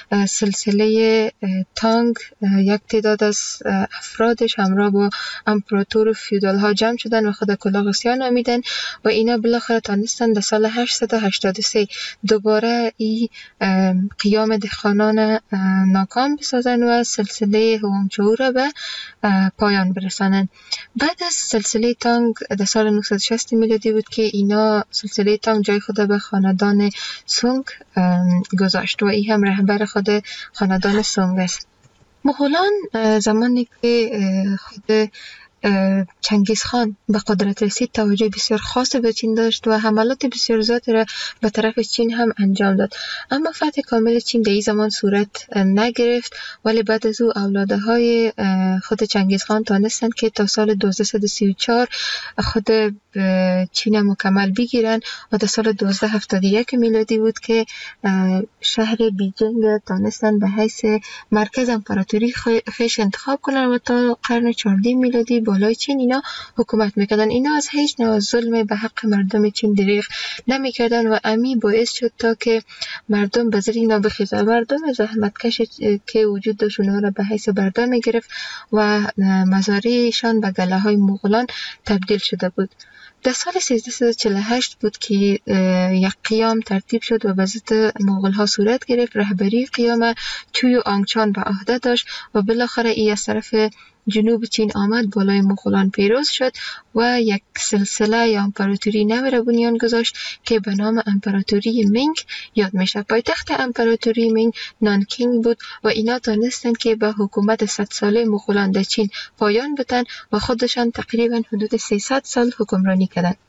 سلسله تانگ یک تعداد از افرادش همراه با امپراتور و فیودال ها جمع شدن و خود کلاغسیا نامیدن و اینا بالاخره تانستن در سال هشتصد و هشتاد و سه دوباره این قیام دهقانان ناکام بسازن و سلسله هوانگچو را به پایان برسانند. بعد از سلسله تانگ در سال نهصد و شصت میلادی بود که اینا سلسله تانگ جای خود به خاندان سونگ گذاشت و این هم رهبر خود خاندان سونگ است. مغولان زمانی که خود چنگیز خان به قدرت رسید توجه بسیار خاص به چین داشت و حملات بسیار زیادی را به طرف چین هم انجام داد. اما فتح کامل چین در این زمان صورت نگرفت ولی بعد از او اولاده های خود چنگیز خان تانستند که تا سال دویست و سی و چهار خود چین مکمل بگیرن و در سال دویست و هفتاد و یک میلادی بود که شهر بیجینگ تانستند به حیث مرکز امپراتوری خیش انتخاب کنن و تا قرن چهاردهم میلادی بالای چین اینا حکومت میکردن. اینا از هیچ نوع ظلم به حق مردم چین دریغ نمیکردن و امی باعث شد تا که مردم به زیر اینا بخیزن. مردم زحمتکش که وجود داشت اونها را به حیث برده میگرفت و مزارعشان به گله های مغولان تبدیل شده بود. در سال سیزده و چهل و هشت بود که یک قیام ترتیب شد و به ضد مغول ها صورت گرفت. رهبری قیام چوی آنگچان به عهده داشت و بالاخره ای از طرف جنوب چین آمد بالای مغولان پیروز شد و یک سلسله یا امپراتوری نو را بنیان گذاشت که به نام امپراتوری مینگ یاد میشه. پایتخت امپراتوری مینگ نانکینگ بود و اینا تانستند که به حکومت صد ساله مغولان در چین پایان بدن و خودشان تقریبا حدود سیصد سال حکمرانی کردند.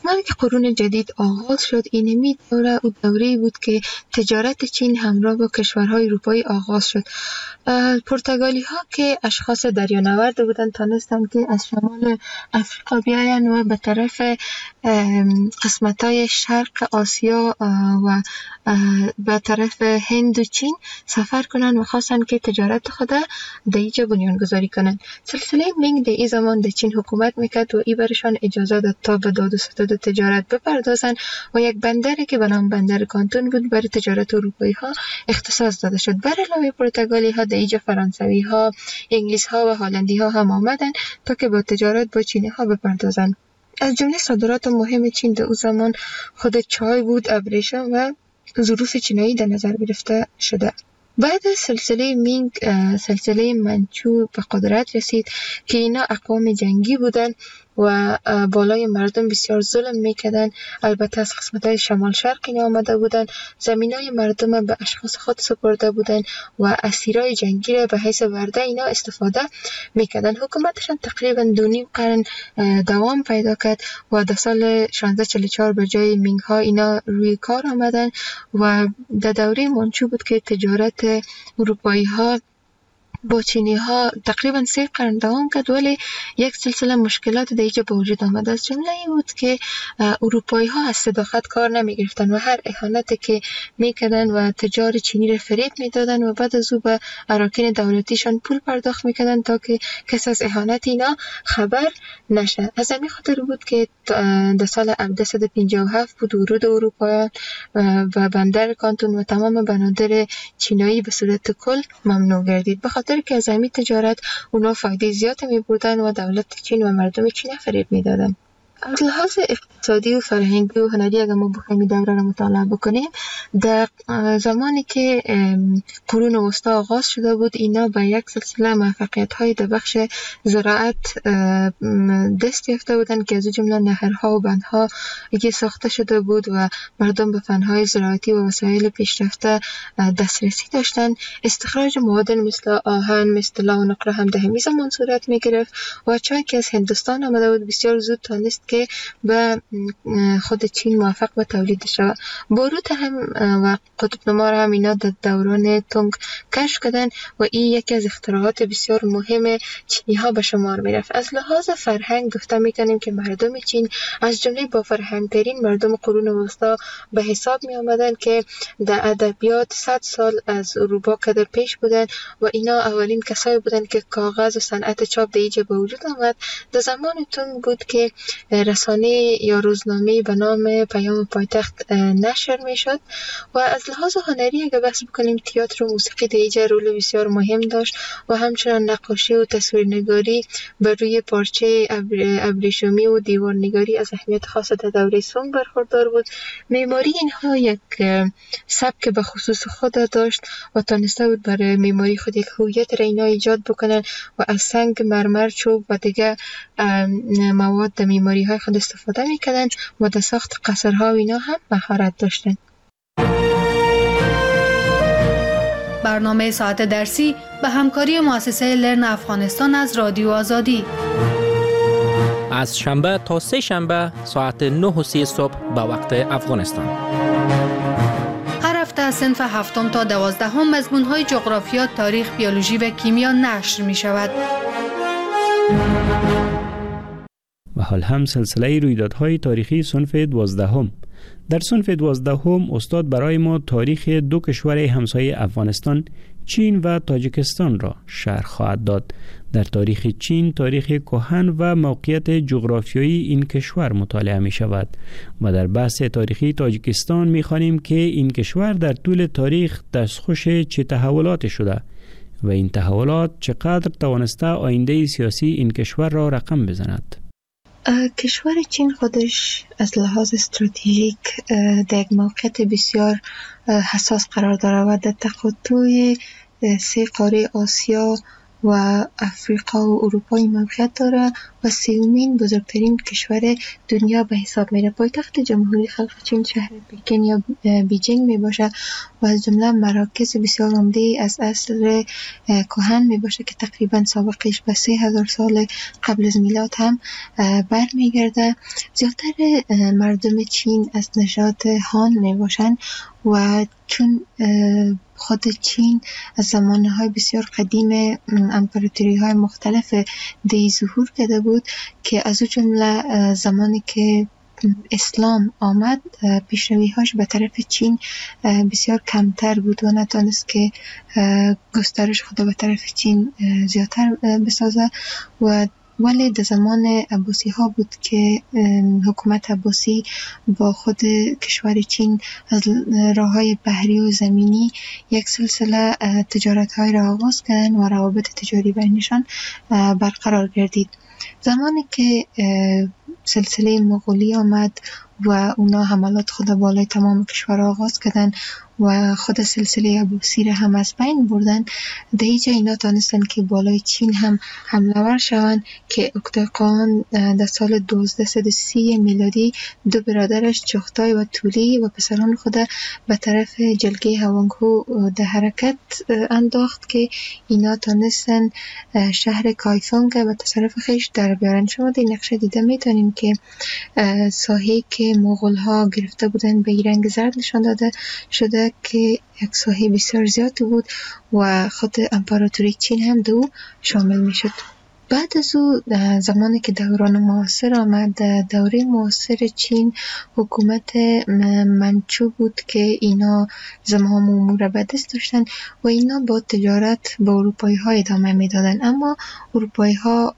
زمانی که قرون جدید آغاز شد، اینمی دوره او دوره‌ای بود که تجارت چین همراه با کشورهای اروپایی آغاز شد. پرتغالی ها که اشخاص دریانورد بودند تانستند که از شمال افریقا بیاین و به طرف قسمت های شرق آسیا و به طرف هند و چین سفر کنند و خواستند که تجارت خود در اینجا بنیان گذاری کنند. سلسله مینگ در این زمان در چین حکومت میکرد و ای برشان اجازه داد تا به داد و ستد تجارت بپردازند و یک بندری که به نام بندر کانتون بود برای تجارت اروپایی ها اختصاص داده شد. بر علاوه پرتغالی ها در اینجا فرانسوی ها، انگلیس ها و هلندی ها هم آمدند تا که با تجارت با چینی ها بپردازند. از جمله صادرات مهم چین در اون زمان خود چای بود، ابریشم و ظروف چینایی در نظر گرفته شده. بعد از سلسله مینگ سلسله منچو به قدرت رسید که اینا اقوام جنگی بودن و بالای مردم بسیار ظلم میکردن. البته از قسمت‌های شمال شرق اینا آمده بودن، زمینای مردم به اشخاص خود سپرده بودن و اسیرای جنگی را به حیث ورده اینا استفاده میکردن. حکومتشان تقریبا دو نیم قرن دوام پیدا کرد و در سال شانزده چهل و چهار به جای مینگ ها اینا روی کار آمدن و در دوره منچو بود که تجارت اروپایی ها با چینی ها تقریبا سه قرن دوام کرد، ولی یک سلسله مشکلات در اینجا به وجود آمد. از جمله این بود که اروپایی ها از صداقت کار نمی گرفتن و هر اهانتی که میکردن و تجار چینی را فریب میدادن و بعد از او به اراکین دولتیشان پول پرداخت میکردن تا که کس از اهانت اینا خبر نشه. از همین خاطر بود که در سال هزار و دویست و پنجاه و هفت بود ورود اروپاییان و بندر کانتون و تمام بنادر چینایی به صورت کل ممنوع گردید، به خاطر که از همین تجارت اونا فایده زیادی می بردن و دولت چین و مردم چین فریب می دادن. از لحاظ اقتصادی و فرهنگی و هنری اگر ما بخوایم این دوره را مطالعه بکنیم، در زمانی که قرون وسطا آغاز شده بود اینا به یک سلسله موفقیت های در بخش زراعت دست یافته بودند که از جمله نهرها و بندها که ساخته شده بود و مردم به فنهای زراعتی و وسایل پیشرفته دسترسی داشتند. استخراج معادن مثل آهن، مثل لا و نقره هم در همین زمان صورت می گرفت و چای که از هندوستان آمده بود بسیار زود تانست که به خود چین موفق به تولید شود. باروت هم و قطب نما هم اینا در دوران تونگ کشف کردن و این یکی از اختراعات بسیار مهم چینی ها به شمار می رفت. از لحاظ فرهنگ گفته می کنیم که مردم چین از جمله با فرهنگترین مردم قرون وسطا به حساب می آمدن که در ادبیات صد سال از اروپا کده پیش بودن و اینا اولین کسایی بودن که کاغذ و صنعت چاپ در اینجا به وجود آمد. در زمان تونگ بود که رسانه یا روزنامه به نام پیام پایتخت نشر می شد و از لحاظ هنری اگر بحث بکنیم تئاتر و موسیقی در اینجا رول بسیار مهم داشت و همچنان نقاشی و تصویرنگاری بر روی پارچه ابریشمی و دیوارنگاری از اهمیت خاص در دوره سونگ برخوردار بود. معماری اینها یک سبک به خصوص خود داشت و تانسته بود برای معماری خود یک هویت را اینا ایجاد بکنن و از سنگ، مرمر، چوب و دیگر مواد در معماری های خود استفاده میکردن و در ساخت قصرها و اینا هم مهارت داشتن. برنامه ساعت درسی به همکاری مؤسسه لرن افغانستان از رادیو آزادی از شنبه تا سه شنبه ساعت نه و سی صبح به وقت افغانستان. هر هفته از صنف هفتم تا دوازدهم مضمون‌های جغرافیا، تاریخ، بیولوژی و کیمیا نشر می شود. و حال هم سلسله رویدادهای تاریخی صنف دوازدهم. در صنف دوازدهم استاد برای ما تاریخ دو کشور همسایه افغانستان، چین و تاجیکستان را شرح خواهد داد. در تاریخ چین تاریخ کهن و موقعیت جغرافیایی این کشور مطالعه می شود و در بحث تاریخی تاجیکستان می خوانیم که این کشور در طول تاریخ دستخوش چه تحولاتی شده و این تحولات چقدر توانسته آینده سیاسی این کشور را رقم بزند. کشور چین خودش از لحاظ استراتژیک در یک موقعیت بسیار حساس قرار دارد و در تقاطع سه قاره آسیا و افریقا و اروپای موقعیت داره و سومین بزرگترین کشور دنیا به حساب میره. پایتخت جمهوری خلق چین شهر پکن یا بیجینگ می باشه و از جمله مراکز بسیار عمده از عصر کهن می باشه که تقریبا سابقش به سه هزار سال قبل از میلاد هم برمیگرده. زیادتر مردم چین از نژاد هان می باشن و چون خود چین از زمانهای بسیار قدیم امپراتوری های مختلف دی ظهور کرده بود که از او جمله زمانی که اسلام آمد پیشروی هاش به طرف چین بسیار کمتر بود و نتانست که گسترش خود به طرف چین زیادتر بسازه و ولی در زمان عباسی ها بود که حکومت عباسی با خود کشور چین از راه های بحری و زمینی یک سلسله تجارت های را آغاز کردن و روابط تجاری بینشان برقرار گردید. زمانی که سلسله مغولی آمد و اونا حملات خود بالای تمام کشور آغاز کردن و خود سلسله عباسی را هم از بین بردن، در اینجا اینا دانستن که بالای چین هم حمله ور شوند که اکتاقان در سال دوازده سی میلادی دو برادرش چغتای و تولی و پسران خود به طرف جلگه هوانگهو در حرکت انداخت که اینا دانستن شهر کایفونگ به تصرف خیش در بیارن. شما در نقشه دیده میتونیم که ساحه که مغول ها گرفته بودن به رنگ زرد نشان داده شده که یک ساحه بسیار زیاد بود و خود امپراتوری چین هم دو شامل می شد. بعد از او زمانی که دوران معاصر آمد، دوره معاصر چین حکومت منچو بود که اینا زمام امور به دست داشتن و اینا با تجارت با اروپایی ها ادامه می دادن، اما اروپایی ها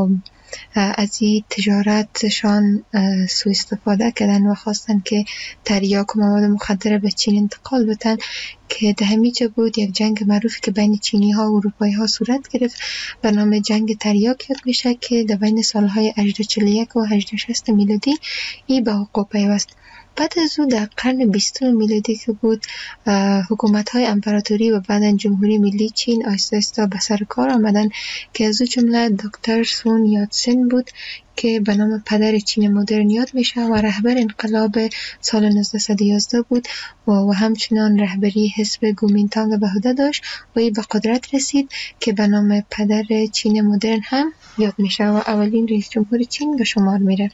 از این تجارتشان سوء استفاده کردن و خواستن که تریاک و مواد مخدر به چین انتقال بدن که در همیجا بود یک جنگ معروف که بین چینی ها و اروپایی ها صورت گرفت به نام جنگ تریاک یاد میشه که در بین سالهای هجده چهل و یک و هجده شصت میلادی ای به حقوق پیوست. بعد از او در قرن بیستم میلادی که بود حکومت های امپراتوری و بعداً جمهوری ملی چین آهسته آهسته به سر کار آمدن که از او جمله دکتر سون یاتسن بود که به نام پدر چین مدرن یاد میشه و رهبر انقلاب سال نوزده یازده بود و, و همچنان رهبری حزب کومینتانگ به عهده داشت و این به قدرت رسید که به نام پدر چین مدرن هم یاد میشه و اولین رئیس جمهور چین به شمار میره.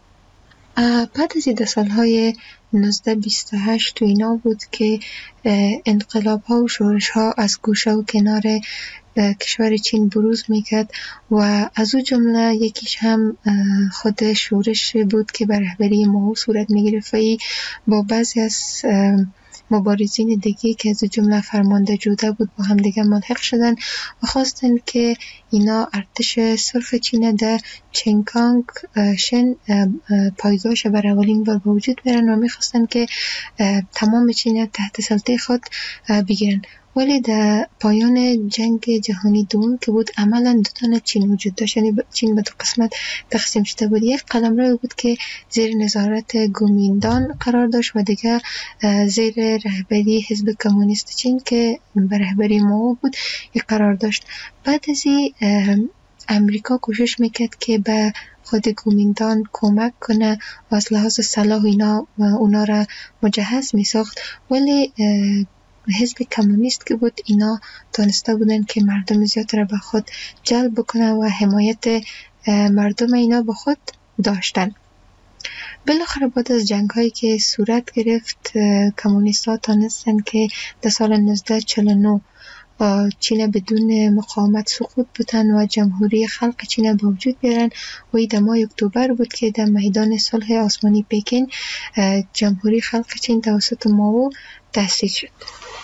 بعد از این سالهای نوزده بیست و هشت تو اینا بود که انقلاب ها و شورش ها از گوشه و کنار کشور چین بروز میکرد و از او جمله یکیش هم خود شورش بود که به رهبری ماو صورت میگرفت و با بعضی از مبارزین دیگه که از جمله فرمانده جوده بود با هم دیگه ملحق شدن و خواستن که اینا ارتش سرخ چین در چنگانگ شن پایگاهش بر اولین بار به وجود بیارن و میخواستن که تمام چین تحت سلطه خود بگیرن. ولی در پایان جنگ جهانی دوم که بود عملا دو تا چین وجود داشت، یعنی چین به دو قسمت تقسیم شده بود. یک قلمرو بود که زیر نظارت کومینتان قرار داشت و دیگه زیر رهبری حزب کمونیست چین که به رهبری ماو بود یک قرار داشت. بعد از این امریکا کوشش میکرد که به خود کومینتان کمک کنه و از لحاظ سلاح اینا و اونا را مجهز میساخت، ولی حزب کمونیست که بود اینا دانسته بودن که مردم زیاد را به خود جلب بکنه و حمایت مردم اینا به خود داشتن. بالاخره بعد از جنگ هایی که صورت گرفت کمونیست ها دانستن که در سال نوزده چهل و نه چین بدون مقاومت سقوط بودن و جمهوری خلق چین به وجود بیارن و این در ماه اکتبر بود که در میدان صلح آسمانی پکن جمهوری خلق چین توسط ماو تأسیس شد.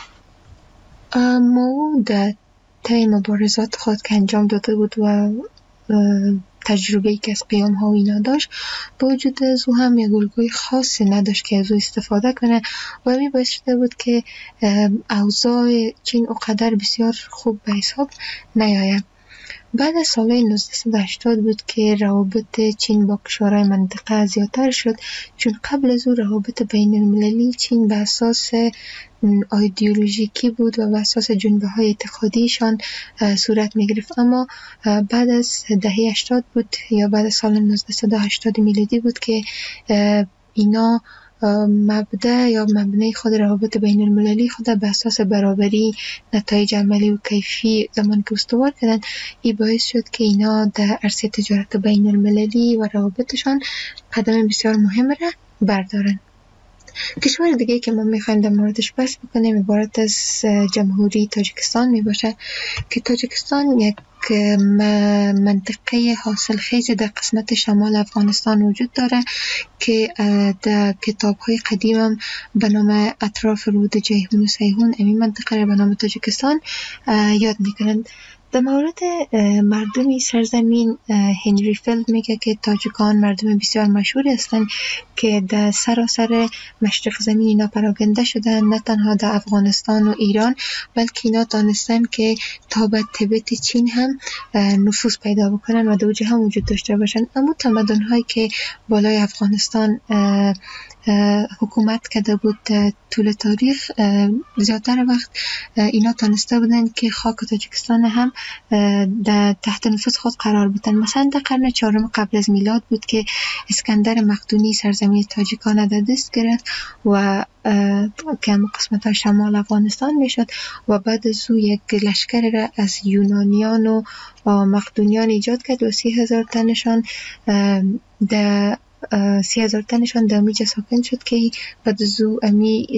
ماو در طی مبارزات خود که انجام داده بود و تجربه‌ای که از قیام ها و اینا داشت با وجود از او هم یک الگوی خاصی نداشت که از او استفاده کنه و می باعث شده بود که اوضاع چین اونقدر بسیار خوب به حساب نیاید. بعد از سال نوزده و هشتاد بود که روابط چین با کشورهای منطقه زیادتر شد، چون قبل از او روابط بین المللی چین به اساس ایدئولوژیکی بود و به اساس جنبه های اعتقادیشان صورت می گرفت. اما بعد از دهه هشتاد بود یا بعد از سال نوزده و هشتاد میلادی بود که اینا مبدأ یا مبنای خود روابط بین المللی خود به اساس برابری، نتایج عملی و کیفی زمان که استوار کردن، این باعث شد که اینا در عرصه تجارت بین المللی و روابطشان قدم بسیار مهم را بردارن. کشور دیگه که ما میخوایم در موردش بحث بکنیم عبارت از جمهوری تاجیکستان می باشه که تاجیکستان یک منطقه حاصل خیز در قسمت شمال افغانستان وجود داره که در کتاب های قدیم هم به نام اطراف رود جیهون و سیهون این منطقه را به نام تاجیکستان یاد میکنند. در مورد مردمی سرزمین هنری فیلد میگه که تاجیکان مردم بسیار مشهوری هستند که در سراسر مشرق زمین اینا پراگنده شدن، نه تنها در افغانستان و ایران بلکه اینا دانستن که تا به تبت چین هم نفوذ پیدا بکنن و در اوج هم وجود داشته باشن. اما تمدن هایی که بالای افغانستان حکومت کرده بود طول تاریخ، زیادتر وقت اینا تانسته بودن که خاک تاجیکستان هم در تحت نفوذ خود قرار بدن. مثلا در قرن چهارم قبل از میلاد بود که اسکندر مقدونی سرزمین تاجیکان در دست گرفت و که هم قسمت های شمال افغانستان میشد و بعد از او یک لشکر را از یونانیان و مقدونیان ایجاد کرد و سی هزار تنشان در سی هزار تنشان در امیجا ساکن شد که بعد از او امی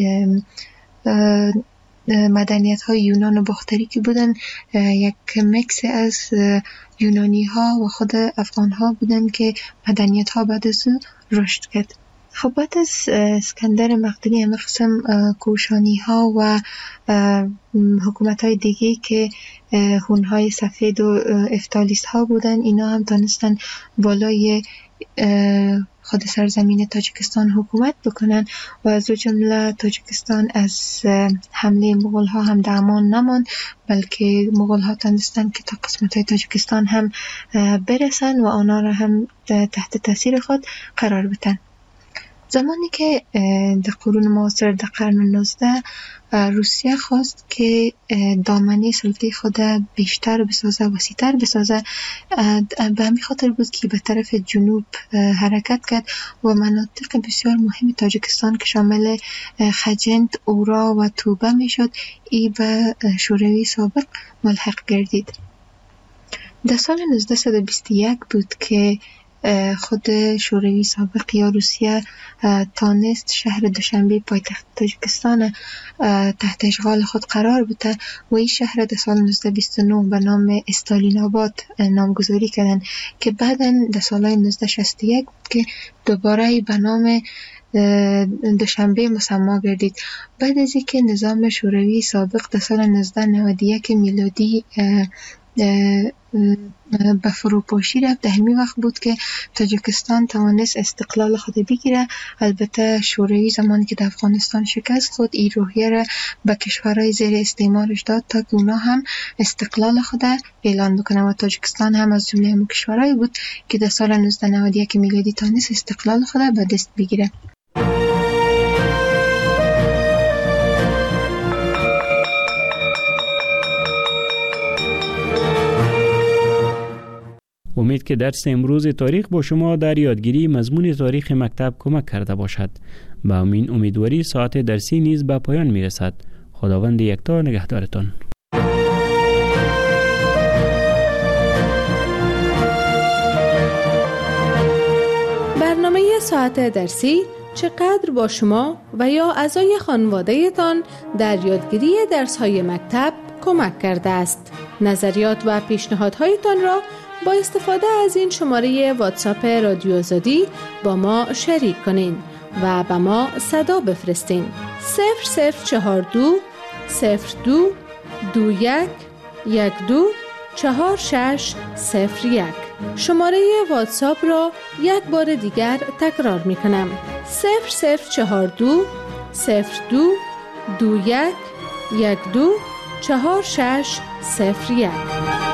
مدنیت های یونان و باختری که بودن یک مکس از یونانی ها و خود افغان ها بودن که مدنیت ها بعد از او رشد کرد. خب بعد از اسکندر مقدونی همه قسم کوشانی ها و حکومت های دیگه که هون های سفید و افتالیست ها بودن، اینا هم دانستن بالای خود سرزمین تاجیکستان حکومت بکنن و از جمله تاجیکستان از حمله مغول ها هم در امان نمان، بلکه مغول ها تونستن که تا قسمت های تاجیکستان هم برسن و آنها را هم تحت تاثیر خود قرار بدن. زمانی که در قرون معاصر در قرن نوزده روسیه خواست که دامنه سلطه خود بیشتر بسازه، وسیع‌تر بسازه، به همین خاطر بود که به طرف جنوب حرکت کرد و مناطق بسیار مهم تاجیکستان که شامل خجند، اورا و توبه می شد ای به شوروی سابق ملحق گردید. در سال نوزده و بیست و یک بود که خود شوروی سابق یا روسیه تانست شهر دوشنبه پایتخت تاجیکستان تحت اشغال خود قرار بده و این شهر در سال نوزده بیست و نه به نام استالین آباد نامگذاری کردن که بعداً در سال نوزده شصت و یک بود که دوباره به نام دوشنبه مسما گردید. بعد از اینکه نظام شوروی سابق در سال نوزده نود و یک میلادی به فروپاشی رفت، در همین وقت بود که تاجیکستان توانست استقلال خود بگیره. البته شوروی زمانی که در افغانستان شکست خود این روحیه را به کشورهای زیر استعمارش داد تا که اونا هم استقلال خود اعلان بکنه و تاجیکستان هم از جمله همون کشورهایی بود که در سال نوزده نود و یک میلادی توانست استقلال خود به دست بگیره. امید که درس امروز تاریخ با شما در یادگیری مضمون تاریخ مکتب کمک کرده باشد. با امین امیدواری ساعت درسی نیز به پایان می رسد. خداوند یکتا نگهدارتان. برنامه ساعت درسی چقدر با شما و یا اعضای خانواده تان در یادگیری درس‌های مکتب کمک کرده است. نظریات و پیشنهادهایتان را با استفاده از این شماره واتساپ رادیو آزادی با ما شریک کنین و به ما صدا بفرستین. صفر صفر چهار دو صفر دو دو یک یک دو چهار شش صفر یک. شماره واتساپ را یک بار دیگر تکرار می کنم. صفر صفر چهار دو صفر دو دو یک یک دو چهار شش صفر یک.